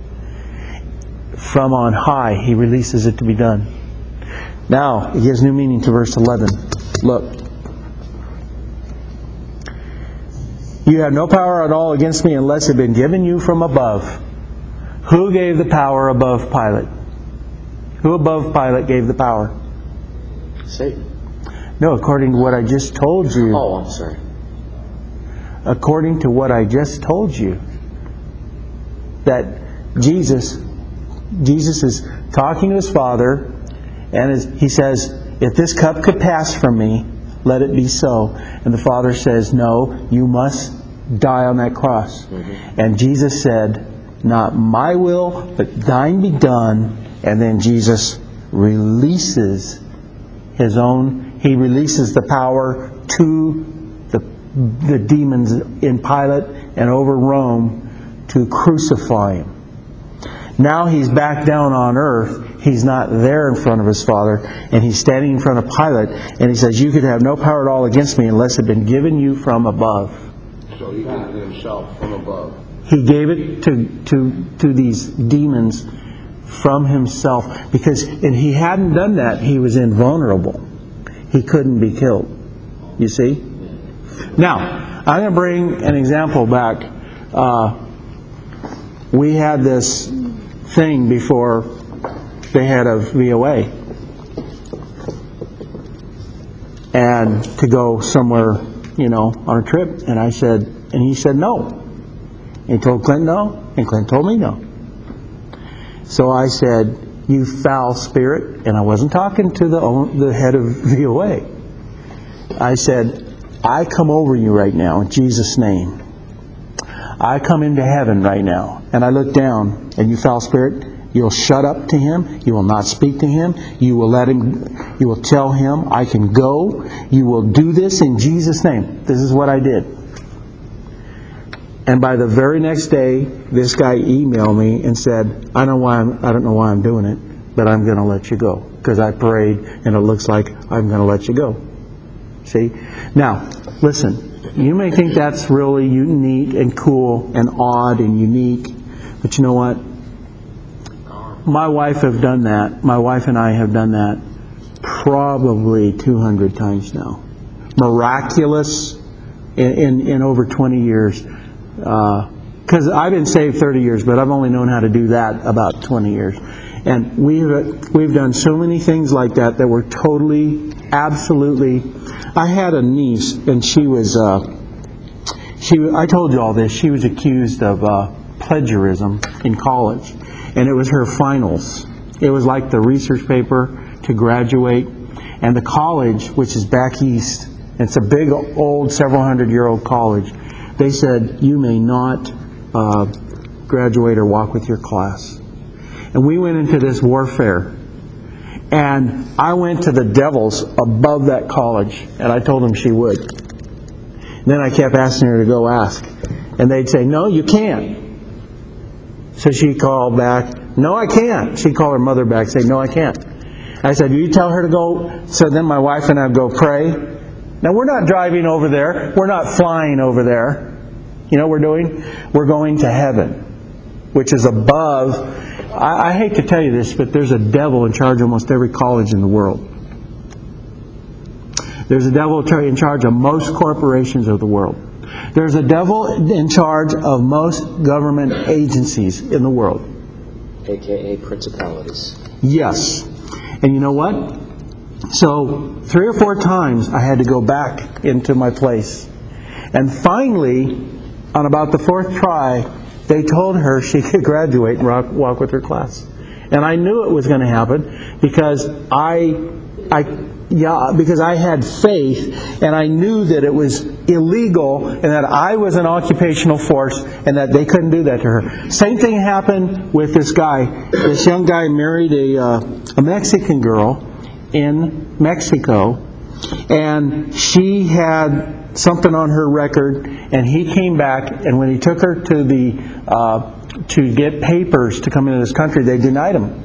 From on high, He releases it to be done. Now, He gives new meaning to verse eleven. Look. "You have no power at all against me unless it had been given you from above." Who gave the power above Pilate? Who above Pilate gave the power? Satan. No, according to what I just told you. Oh, I'm sorry. According to what I just told you. That Jesus, Jesus is talking to His Father, and is, He says, "If this cup could pass from me, let it be so." And the Father says, "No, you must die on that cross." Mm-hmm. And Jesus said, "Not my will, but thine be done." And then Jesus releases His own, He releases the power to the, the demons in Pilate and over Rome to crucify Him. Now He's back down on earth. He's not there in front of His Father. And He's standing in front of Pilate. And He says, "You could have no power at all against me unless it had been given you from above." So He gave it Himself from above. He gave it to, to, to these demons from Himself. Because if He hadn't done that, He was invulnerable. He couldn't be killed. You see? Now, I'm going to bring an example back. Uh, we had this thing before they had a V O A. And to go somewhere, you know, on a trip. And I said, and he said no. He told Clinton no, and Clinton told me no. So I said, "You foul spirit," and I wasn't talking to the the head of V O A. I said, "I come over you right now in Jesus' name. I come into heaven right now." And I look down, and you foul spirit, you'll shut up to him. You will not speak to him. You will let him. You will tell him, "I can go." You will do this in Jesus' name. This is what I did. And by the very next day, this guy emailed me and said, I don't know why I'm, I don't know why I'm doing it, but I'm going to let you go. Because I prayed, and it looks like I'm going to let you go. See? Now, listen. You may think that's really neat and cool and odd and unique. But you know what? My wife have done that. My wife and I have done that probably two hundred times now. Miraculous in, in, in over twenty years. Because uh, I've been saved thirty years, but I've only known how to do that about twenty years. And we've, we've done so many things like that that were totally, absolutely... I had a niece, and she was... Uh, she I told you all this. She was accused of uh, plagiarism in college. And it was her finals. It was like the research paper to graduate. And the college, which is back east, it's a big, old, several hundred year old college, they said, you may not uh, graduate or walk with your class. And we went into this warfare. And I went to the devils above that college, and I told them she would. And then I kept asking her to go ask. And they'd say, no, you can't. So she called back, no, I can't. She'd call her mother back, say, no, I can't. I said, you tell her to go. So then my wife and I would go pray. Now, we're not driving over there. We're not flying over there. You know what we're doing? We're going to heaven, which is above. I, I hate to tell you this, but there's a devil in charge of almost every college in the world. There's a devil in charge of most corporations of the world. There's a devil in charge of most government agencies in the world. A K A principalities. Yes. And you know what? So, three or four times I had to go back into my place. And finally, on about the fourth try, they told her she could graduate and rock, walk with her class. And I knew it was going to happen because I, I, yeah, because I had faith, and I knew that it was illegal and that I was an occupational force and that they couldn't do that to her. Same thing happened with this guy. This young guy married a, uh, a Mexican girl in Mexico, and she had something on her record, and he came back, and when he took her to the uh, to get papers to come into this country, they denied him.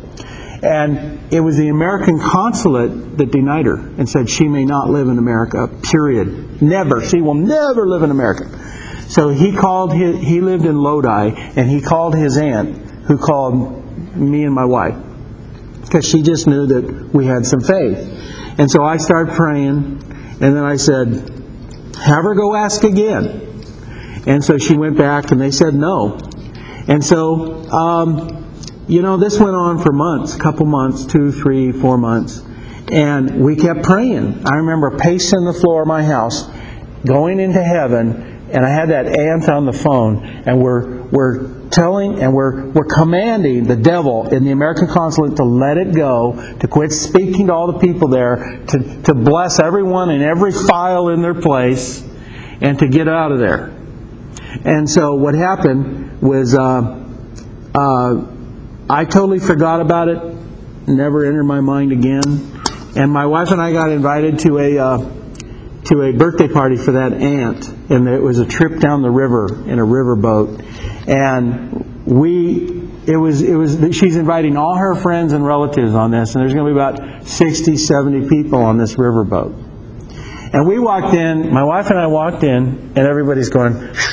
And it was the American consulate that denied her and said she may not live in America, period. Never. She will never live in America. So he called his, he lived in Lodi, and he called his aunt, who called me and my wife, because she just knew that we had some faith. And so I started praying, and then I said, have her go ask again. And so she went back, and they said no. And so, um, you know, this went on for months, a couple months, two, three, four months. And we kept praying. I remember pacing the floor of my house, going into heaven, and I had that aunt on the phone, and we're we're telling and we're we're commanding the devil in the American consulate to let it go, to quit speaking to all the people there, to, to bless everyone and every file in their place, and to get out of there. And so what happened was uh, uh, I totally forgot about it, never entered my mind again. And my wife and I got invited to a uh, to a birthday party for that aunt, and it was a trip down the river in a riverboat. And we, it was, it was. She's inviting all her friends and relatives on this, and there's going to be about sixty, seventy people on this riverboat. And we walked in. My wife and I walked in, and everybody's going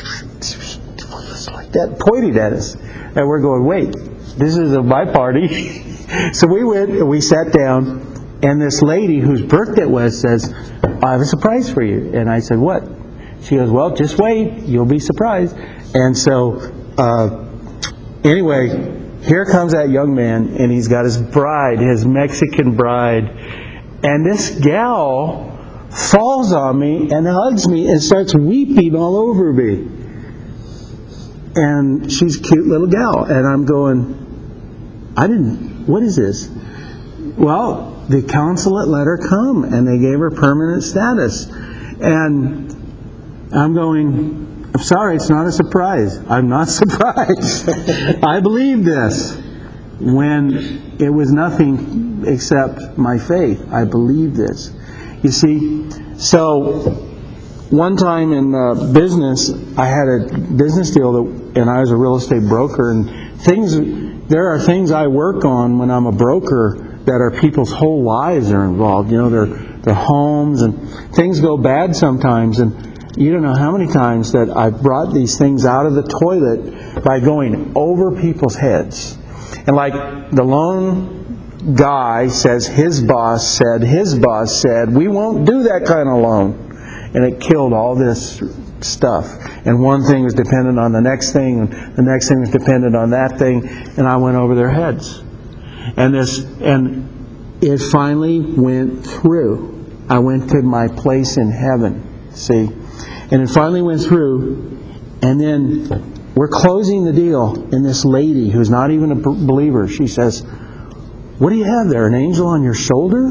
like that, pointing at us, and we're going, wait. This is a my party. So we went and we sat down, and this lady whose birthday it was says, I have a surprise for you. And I said, what? She goes, well, just wait. You'll be surprised. And so, uh, anyway, here comes that young man, and he's got his bride, his Mexican bride. And this gal falls on me and hugs me and starts weeping all over me. And she's a cute little gal. And I'm going, I didn't, what is this? Well, the consulate let her come, and they gave her permanent status. And I'm going, I'm sorry, it's not a surprise. I'm not surprised. I believed this when it was nothing except my faith. I believed this. You see, so one time in uh, business, I had a business deal, that, and I was a real estate broker, and things. There are things I work on when I'm a broker that are people's whole lives are involved. You know, their their homes, and things go bad sometimes. And you don't know how many times that I've brought these things out of the toilet by going over people's heads. And like the loan guy says, his boss said, his boss said, we won't do that kind of loan. And it killed all this stuff. And one thing was dependent on the next thing, and the next thing was dependent on that thing, and I went over their heads. And this, and it finally went through. I went to my place in heaven, see, and it finally went through. And then we're closing the deal, and this lady who's not even a believer, she says, "What do you have there? An angel on your shoulder?"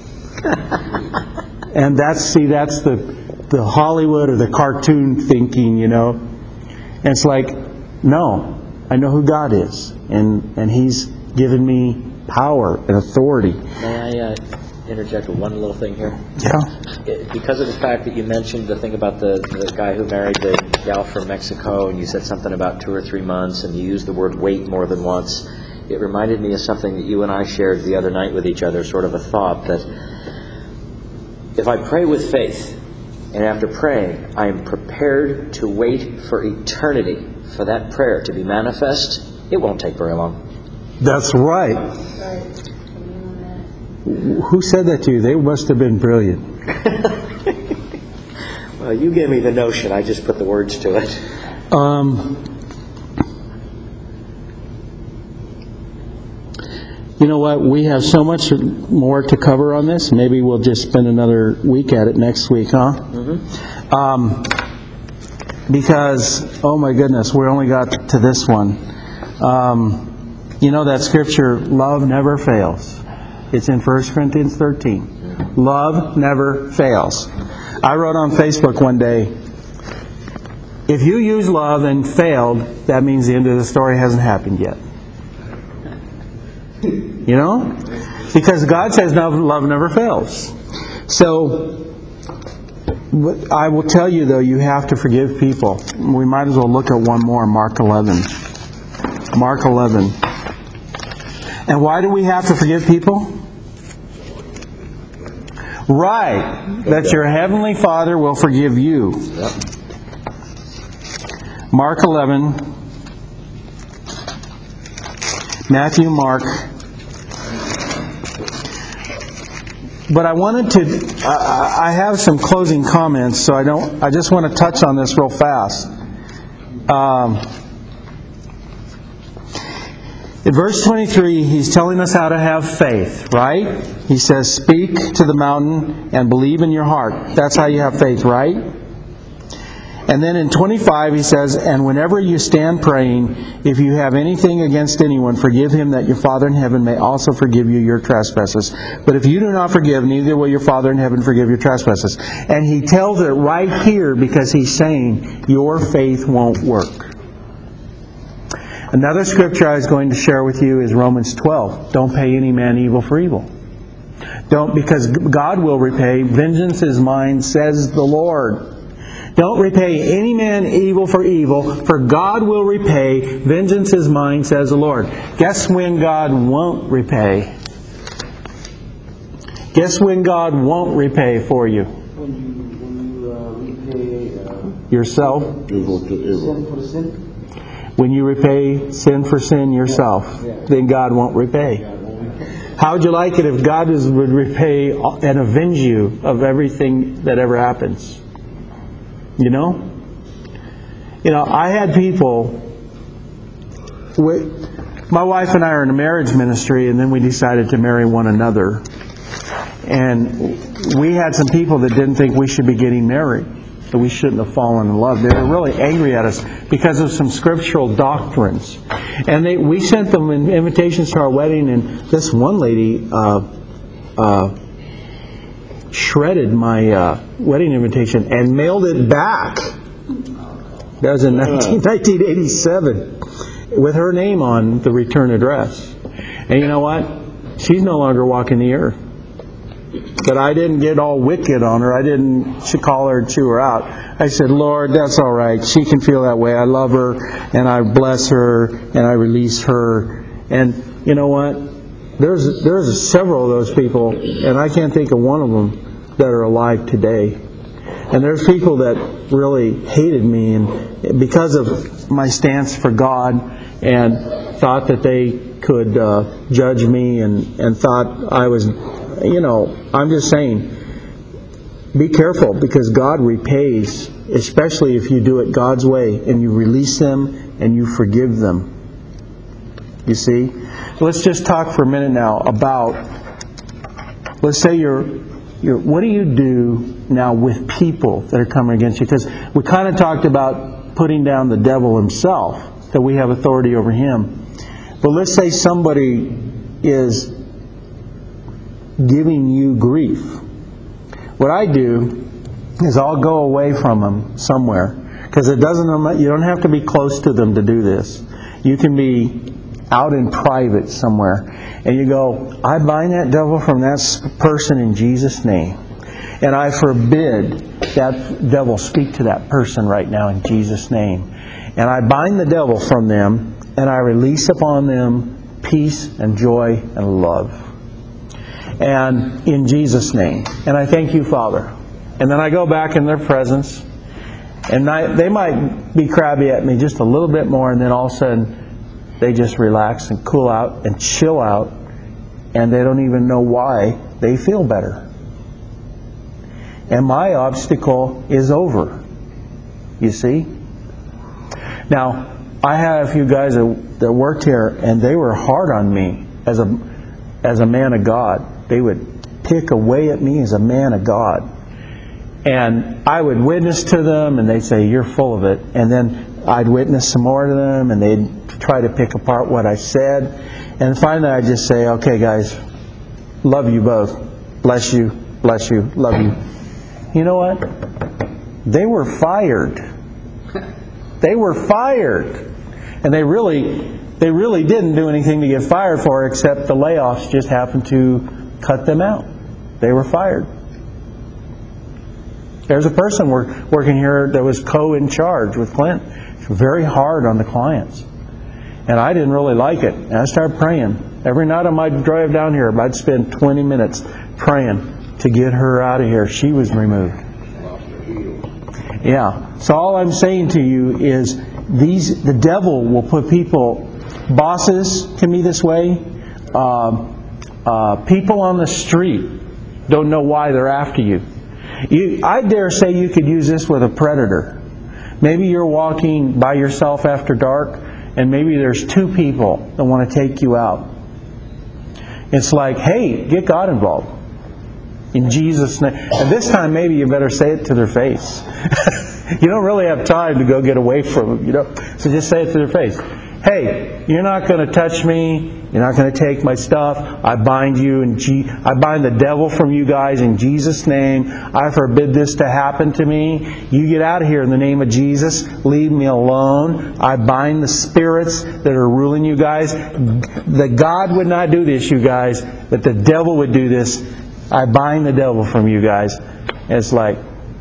And that's see, that's the. the Hollywood or the cartoon thinking, you know. And it's like, no, I know who God is, and, and He's given me power and authority. May I uh, interject with one little thing here? Yeah. It- because of the fact that you mentioned the thing about the, the guy who married the gal from Mexico, and you said something about two or three months, and you used the word wait more than once, it reminded me of something that you and I shared the other night with each other, sort of a thought that if I pray with faith, and after praying, I am prepared to wait for eternity for that prayer to be manifest, it won't take very long. That's right. Right. Who said that to you? They must have been brilliant. Well, you gave me the notion. I just put the words to it. Um, you know what? We have so much more to cover on this. Maybe we'll just spend another week at it next week, huh? Mm-hmm. Um, because, oh my goodness, we only got to this one. Um, you know that scripture, love never fails. It's in First Corinthians thirteen. Love never fails. I wrote on Facebook one day, if you use love and failed, that means the end of the story hasn't happened yet. You know? Because God says no, love never fails. So, I will tell you though, you have to forgive people. We might as well look at one more, Mark eleven. Mark eleven. And why do we have to forgive people? Right, that your heavenly Father will forgive you. Yep. Mark eleven, Matthew, Mark. But I wanted to, I, I have some closing comments, so I don't, I just want to touch on this real fast. Um, in verse twenty-three, he's telling us how to have faith, right? He says, speak to the mountain and believe in your heart. That's how you have faith, right? And then in twenty-five, he says, and whenever you stand praying, if you have anything against anyone, forgive him, that your Father in heaven may also forgive you your trespasses. But if you do not forgive, neither will your Father in heaven forgive your trespasses. And he tells it right here because he's saying, your faith won't work. Another scripture I was going to share with you is Romans twelve. Don't pay any man evil for evil. Don't, because God will repay. Vengeance is mine, says the Lord. Don't repay any man evil for evil, for God will repay. Vengeance is mine, says the Lord. Guess when God won't repay? Guess when God won't repay for you? When you, when you uh, repay uh, Yourself. Evil to evil. sin for the sin, When you repay sin for sin yourself, Yeah. Yeah. then God won't repay. God won't repay. How would you like it if God is, would repay and avenge you of everything that ever happens? You know? You know, I had people... We, my wife and I are in a marriage ministry, and then we decided to marry one another. And we had some people that didn't think we should be getting married, that we shouldn't have fallen in love. They were really angry at us because of some scriptural doctrines. And they, we sent them invitations to our wedding, and this one lady uh, uh, shredded my uh, wedding invitation and mailed it back. That was in nineteen eighty-seven with her name on the return address. And you know what? She's no longer walking the earth. But I didn't get all wicked on her. I didn't call her and chew her out. I said, Lord, that's all right. She can feel that way. I love her, and I bless her, and I release her. And you know what? There's there's several of those people, and I can't think of one of them that are alive today. And there's people that really hated me, and because of my stance for God, and thought that they could uh, judge me, and, and thought I was... You know, I'm just saying, be careful, because God repays, especially if you do it God's way and you release them and you forgive them. You see? Let's just talk for a minute now about, let's say you're, you're what do you do now with people that are coming against you? Because we kind of talked about putting down the devil himself, that we have authority over him. But let's say somebody is giving you grief. What I do is I'll go away from them somewhere, because it doesn't. You don't have to be close to them to do this. You can be out in private somewhere, and you go, I bind that devil from that person in Jesus' name. And I forbid that devil speak to that person right now in Jesus' name. And I bind the devil from them, and I release upon them peace and joy and love. And in Jesus' name. And I thank you, Father. And then I go back in their presence, and I, they might be crabby at me just a little bit more, and then all of a sudden they just relax and cool out and chill out, and they don't even know why they feel better. And my obstacle is over. You see? Now, I had a few guys that, that worked here, and they were hard on me as a, as a man of God. They would pick away at me as a man of God. And I would witness to them, and they'd say, you're full of it. And then I'd witness some more to them, and they'd try to pick apart what I said. And finally I'd just say, okay guys, love you both. Bless you, bless you, love you. You know what? They were fired. They were fired. And they really they really didn't do anything to get fired for, except the layoffs just happened to cut them out. They were fired. There's a person work, working here that was co-in charge with Clint. Very hard on the clients. And I didn't really like it. And I started praying. Every night on my drive down here, I'd spend twenty minutes praying to get her out of here. She was removed. Yeah. So all I'm saying to you is these the devil will put people, bosses can be this way, uh, uh, people on the street don't know why they're after you. you. I dare say you could use this with a predator. Maybe you're walking by yourself after dark, and maybe there's two people that want to take you out. It's like, hey, get God involved. In Jesus' name. And this time maybe you better say it to their face. You don't really have time to go get away from them, you know. So just say it to their face. Hey, you're not going to touch me. You're not going to take my stuff. I bind you and G- I bind the devil from you guys in Jesus' name. I forbid this to happen to me. You get out of here in the name of Jesus. Leave me alone. I bind the spirits that are ruling you guys. That God would not do this, you guys, but the devil would do this. I bind the devil from you guys. And it's like,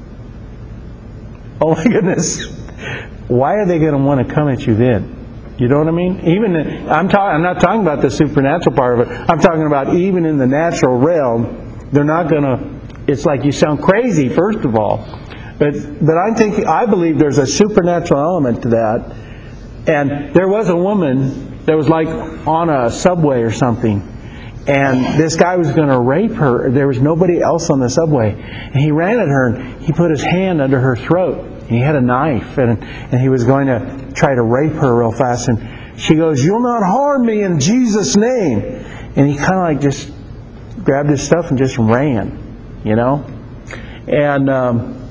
oh my goodness, why are they going to want to come at you then? You know what I mean? Even in, I'm talking. I'm not talking about the supernatural part of it. I'm talking about even in the natural realm, they're not going to. It's like you sound crazy, first of all, but but I think I believe there's a supernatural element to that. And there was a woman that was like on a subway or something, and this guy was going to rape her. There was nobody else on the subway, and he ran at her and he put his hand under her throat. And he had a knife, and and he was going to try to rape her real fast. And she goes, "You'll not harm me in Jesus' name." And he kind of like just grabbed his stuff and just ran, you know. And um,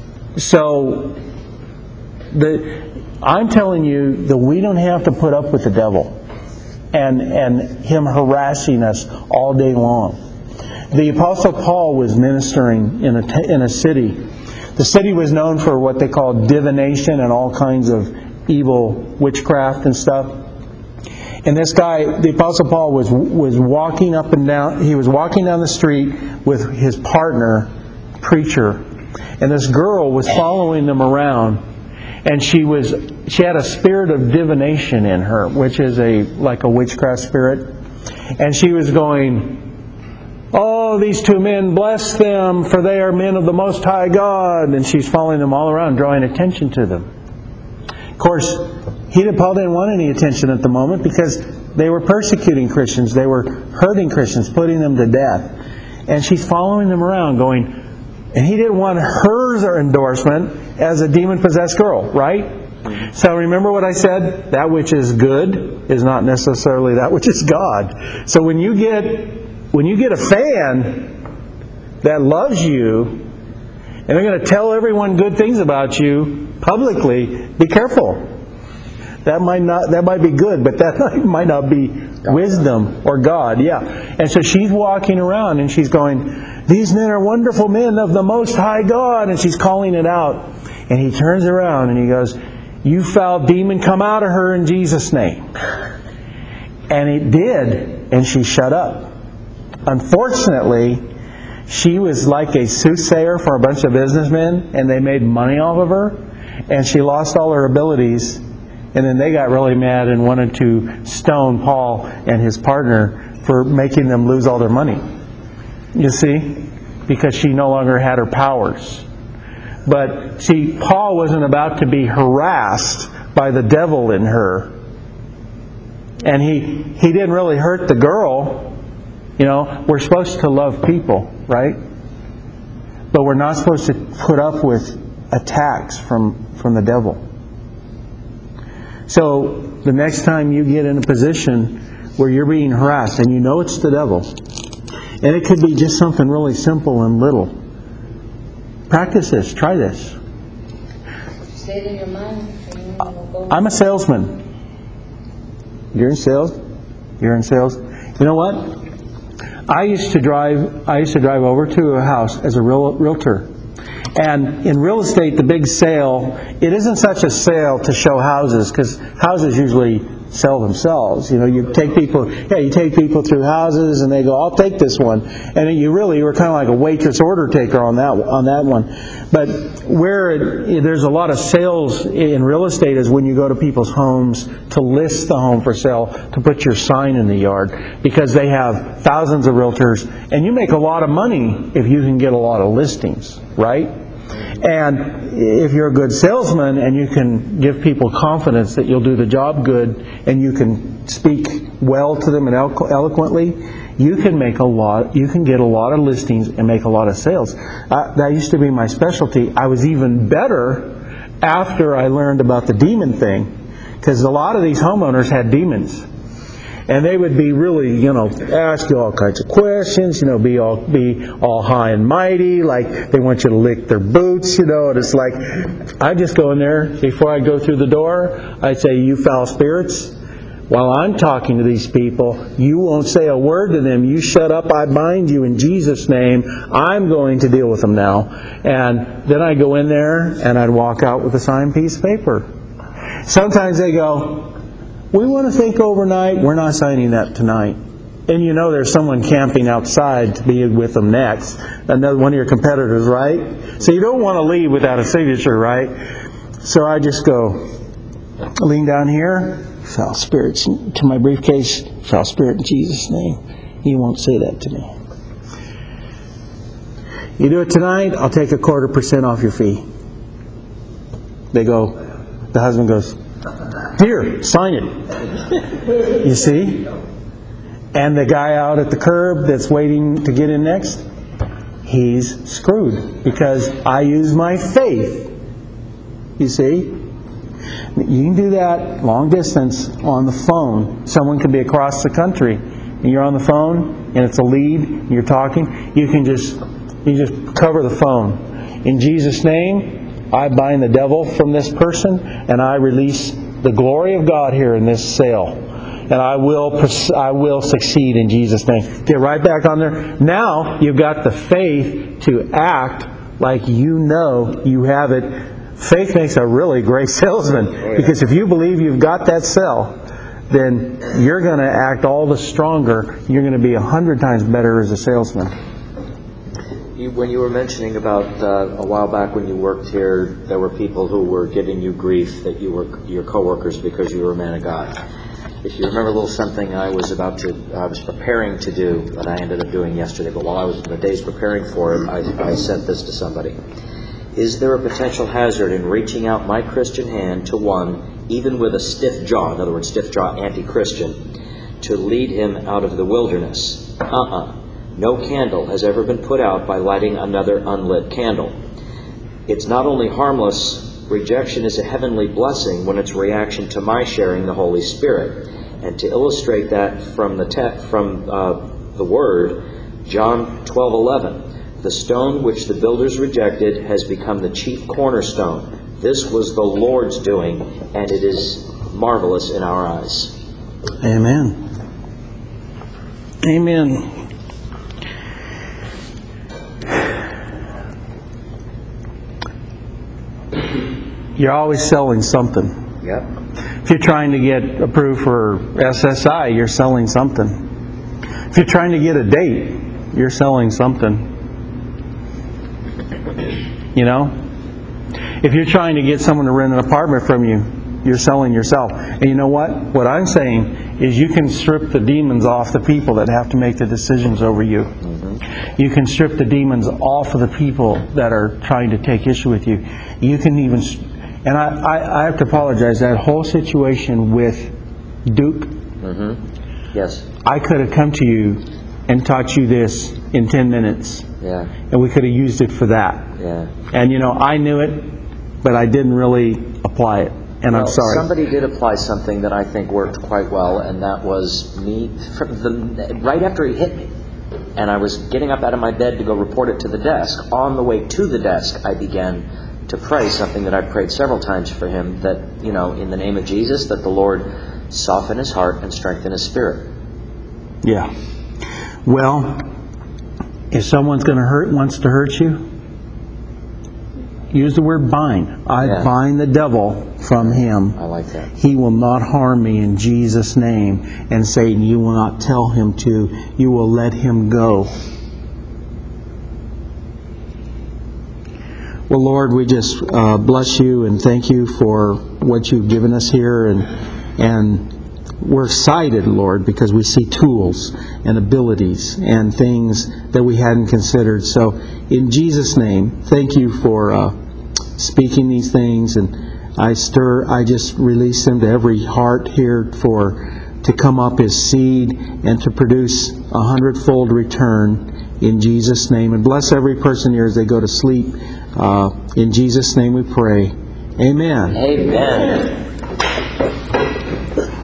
so the I'm telling you that we don't have to put up with the devil and and him harassing us all day long. The Apostle Paul was ministering in a t- in a city. The city was known for what they called divination and all kinds of evil witchcraft and stuff. And this guy, the Apostle Paul, was was walking up and down. He was walking down the street with his partner, preacher, and this girl was following them around. And she was she had a spirit of divination in her, which is a like a witchcraft spirit. And she was going, "Oh, these two men, bless them, for they are men of the Most High God." And she's following them all around, drawing attention to them. Of course, he didn't, Paul didn't want any attention at the moment because they were persecuting Christians. They were hurting Christians, putting them to death. And she's following them around going, and he didn't want her endorsement as a demon-possessed girl, right? So remember what I said? That which is good is not necessarily that which is God. So when you get... When you get a fan that loves you, and they're going to tell everyone good things about you publicly, be careful. That might not that might be good, but that might not be wisdom or God. Yeah. And so she's walking around and she's going, "These men are wonderful men of the Most High God," and she's calling it out. And he turns around and he goes, "You foul demon, come out of her in Jesus' name." And it did, and she shut up. Unfortunately, she was like a soothsayer for a bunch of businessmen, and they made money off of her, and she lost all her abilities, and then they got really mad and wanted to stone Paul and his partner for making them lose all their money. You see? Because she no longer had her powers. But see, Paul wasn't about to be harassed by the devil in her. And he, he didn't really hurt the girl. You know, we're supposed to love people, right? But we're not supposed to put up with attacks from, from the devil. So, the next time you get in a position where you're being harassed and you know it's the devil, and it could be just something really simple and little, practice this, try this. Say it in your mind. And you will go. I'm a salesman. You're in sales? You're in sales? You know what? I used to drive I used to drive over to a house as a real, realtor. And in real estate, the big sale, it isn't such a sale to show houses, because houses usually sell themselves. You know, you take people, yeah, you take people through houses, and they go, "I'll take this one," and you really were kind of like a waitress order taker on that on that one. But where it, there's a lot of sales in real estate is when you go to people's homes to list the home for sale, to put your sign in the yard, because they have thousands of realtors, and you make a lot of money if you can get a lot of listings, right? And if you're a good salesman and you can give people confidence that you'll do the job good, and you can speak well to them and elo- eloquently, you can make a lot. You can get a lot of listings and make a lot of sales. Uh, that used to be my specialty. I was even better after I learned about the demon thing, because a lot of these homeowners had demons. And they would be really, you know, ask you all kinds of questions, you know, be all be all high and mighty, like they want you to lick their boots, you know, and it's like, I just go in there, before I go through the door, I'd say, "You foul spirits, while I'm talking to these people, you won't say a word to them. You shut up, I bind you in Jesus' name. I'm going to deal with them now." And then I'd go in there, and I'd walk out with a signed piece of paper. Sometimes they go, "We want to think overnight." We're not signing that tonight. And you know there's someone camping outside to be with them next. Another one of your competitors, right? So you don't want to leave without a signature, right? So I just go, lean down here, "Foul spirits," to my briefcase, "Foul spirit in Jesus' name. You won't say that to me. You do it tonight, I'll take a quarter percent off your fee." They go, the husband goes, "Here, sign it." You see? And the guy out at the curb that's waiting to get in next, he's screwed, because I use my faith. You see? You can do that long distance on the phone. Someone can be across the country, and you're on the phone, and it's a lead, and you're talking. You can just you just cover the phone. "In Jesus' name, I bind the devil from this person, and I release the glory of God here in this sale. And I will I will succeed in Jesus' name." Get right back on there. Now you've got the faith to act like you know you have it. Faith makes a really great salesman, because if you believe you've got that sale, then you're going to act all the stronger. You're going to be a hundred times better as a salesman. You, when you were mentioning about uh, a while back when you worked here, there were people who were giving you grief that you were your coworkers because you were a man of God. If you remember a little something I was about to, I was preparing to do, that I ended up doing yesterday, but while I was in the days preparing for it, I, I sent this to somebody. "Is there a potential hazard in reaching out my Christian hand to one, even with a stiff jaw," in other words, stiff jaw anti-Christian, "to lead him out of the wilderness? Uh-uh. No candle has ever been put out by lighting another unlit candle. It's not only harmless, rejection is a heavenly blessing when it's a reaction to my sharing the Holy Spirit." And to illustrate that from the te- from uh, the Word, John twelve eleven, "The stone which the builders rejected has become the chief cornerstone. This was the Lord's doing, and it is marvelous in our eyes." Amen. Amen. you're always selling something. Yep. If you're trying to get approved for S S I, you're selling something. If you're trying to get a date, you're selling something. You know? If you're trying to get someone to rent an apartment from you, you're selling yourself. And you know what? What I'm saying is you can strip the demons off the people that have to make the decisions over you. Mm-hmm. You can strip the demons off of the people that are trying to take issue with you. You can even... And I, I, I have to apologize. That whole situation with Duke, Mm-hmm. Yes. I could have come to you and taught you this in ten minutes. Yeah. And we could have used it for that. Yeah. And you know, I knew it, but I didn't really apply it. And Well, I'm sorry. Somebody did apply something that I think worked quite well, and that was me, from the, right after he hit me. And I was getting up out of my bed to go report it to the desk. On the way to the desk, I began to pray something that I prayed several times for him, that, you know, in the name of Jesus, that the Lord soften his heart and strengthen his spirit. Yeah. Well, if someone's going to hurt, wants to hurt you, use the word bind. I Yeah. bind the devil from him. I like that. He will not harm me in Jesus' name. And Satan, you will not tell him to. You will let him go. Well, Lord, we just uh, bless you and thank you for what you've given us here. And, and we're excited, Lord, because we see tools and abilities and things that we hadn't considered. So, in Jesus' name, thank you for uh, speaking these things. And I stir, I just release them to every heart here for to come up as seed and to produce a hundredfold return in Jesus' name. And bless every person here as they go to sleep. Uh, in Jesus' name we pray. Amen. Amen.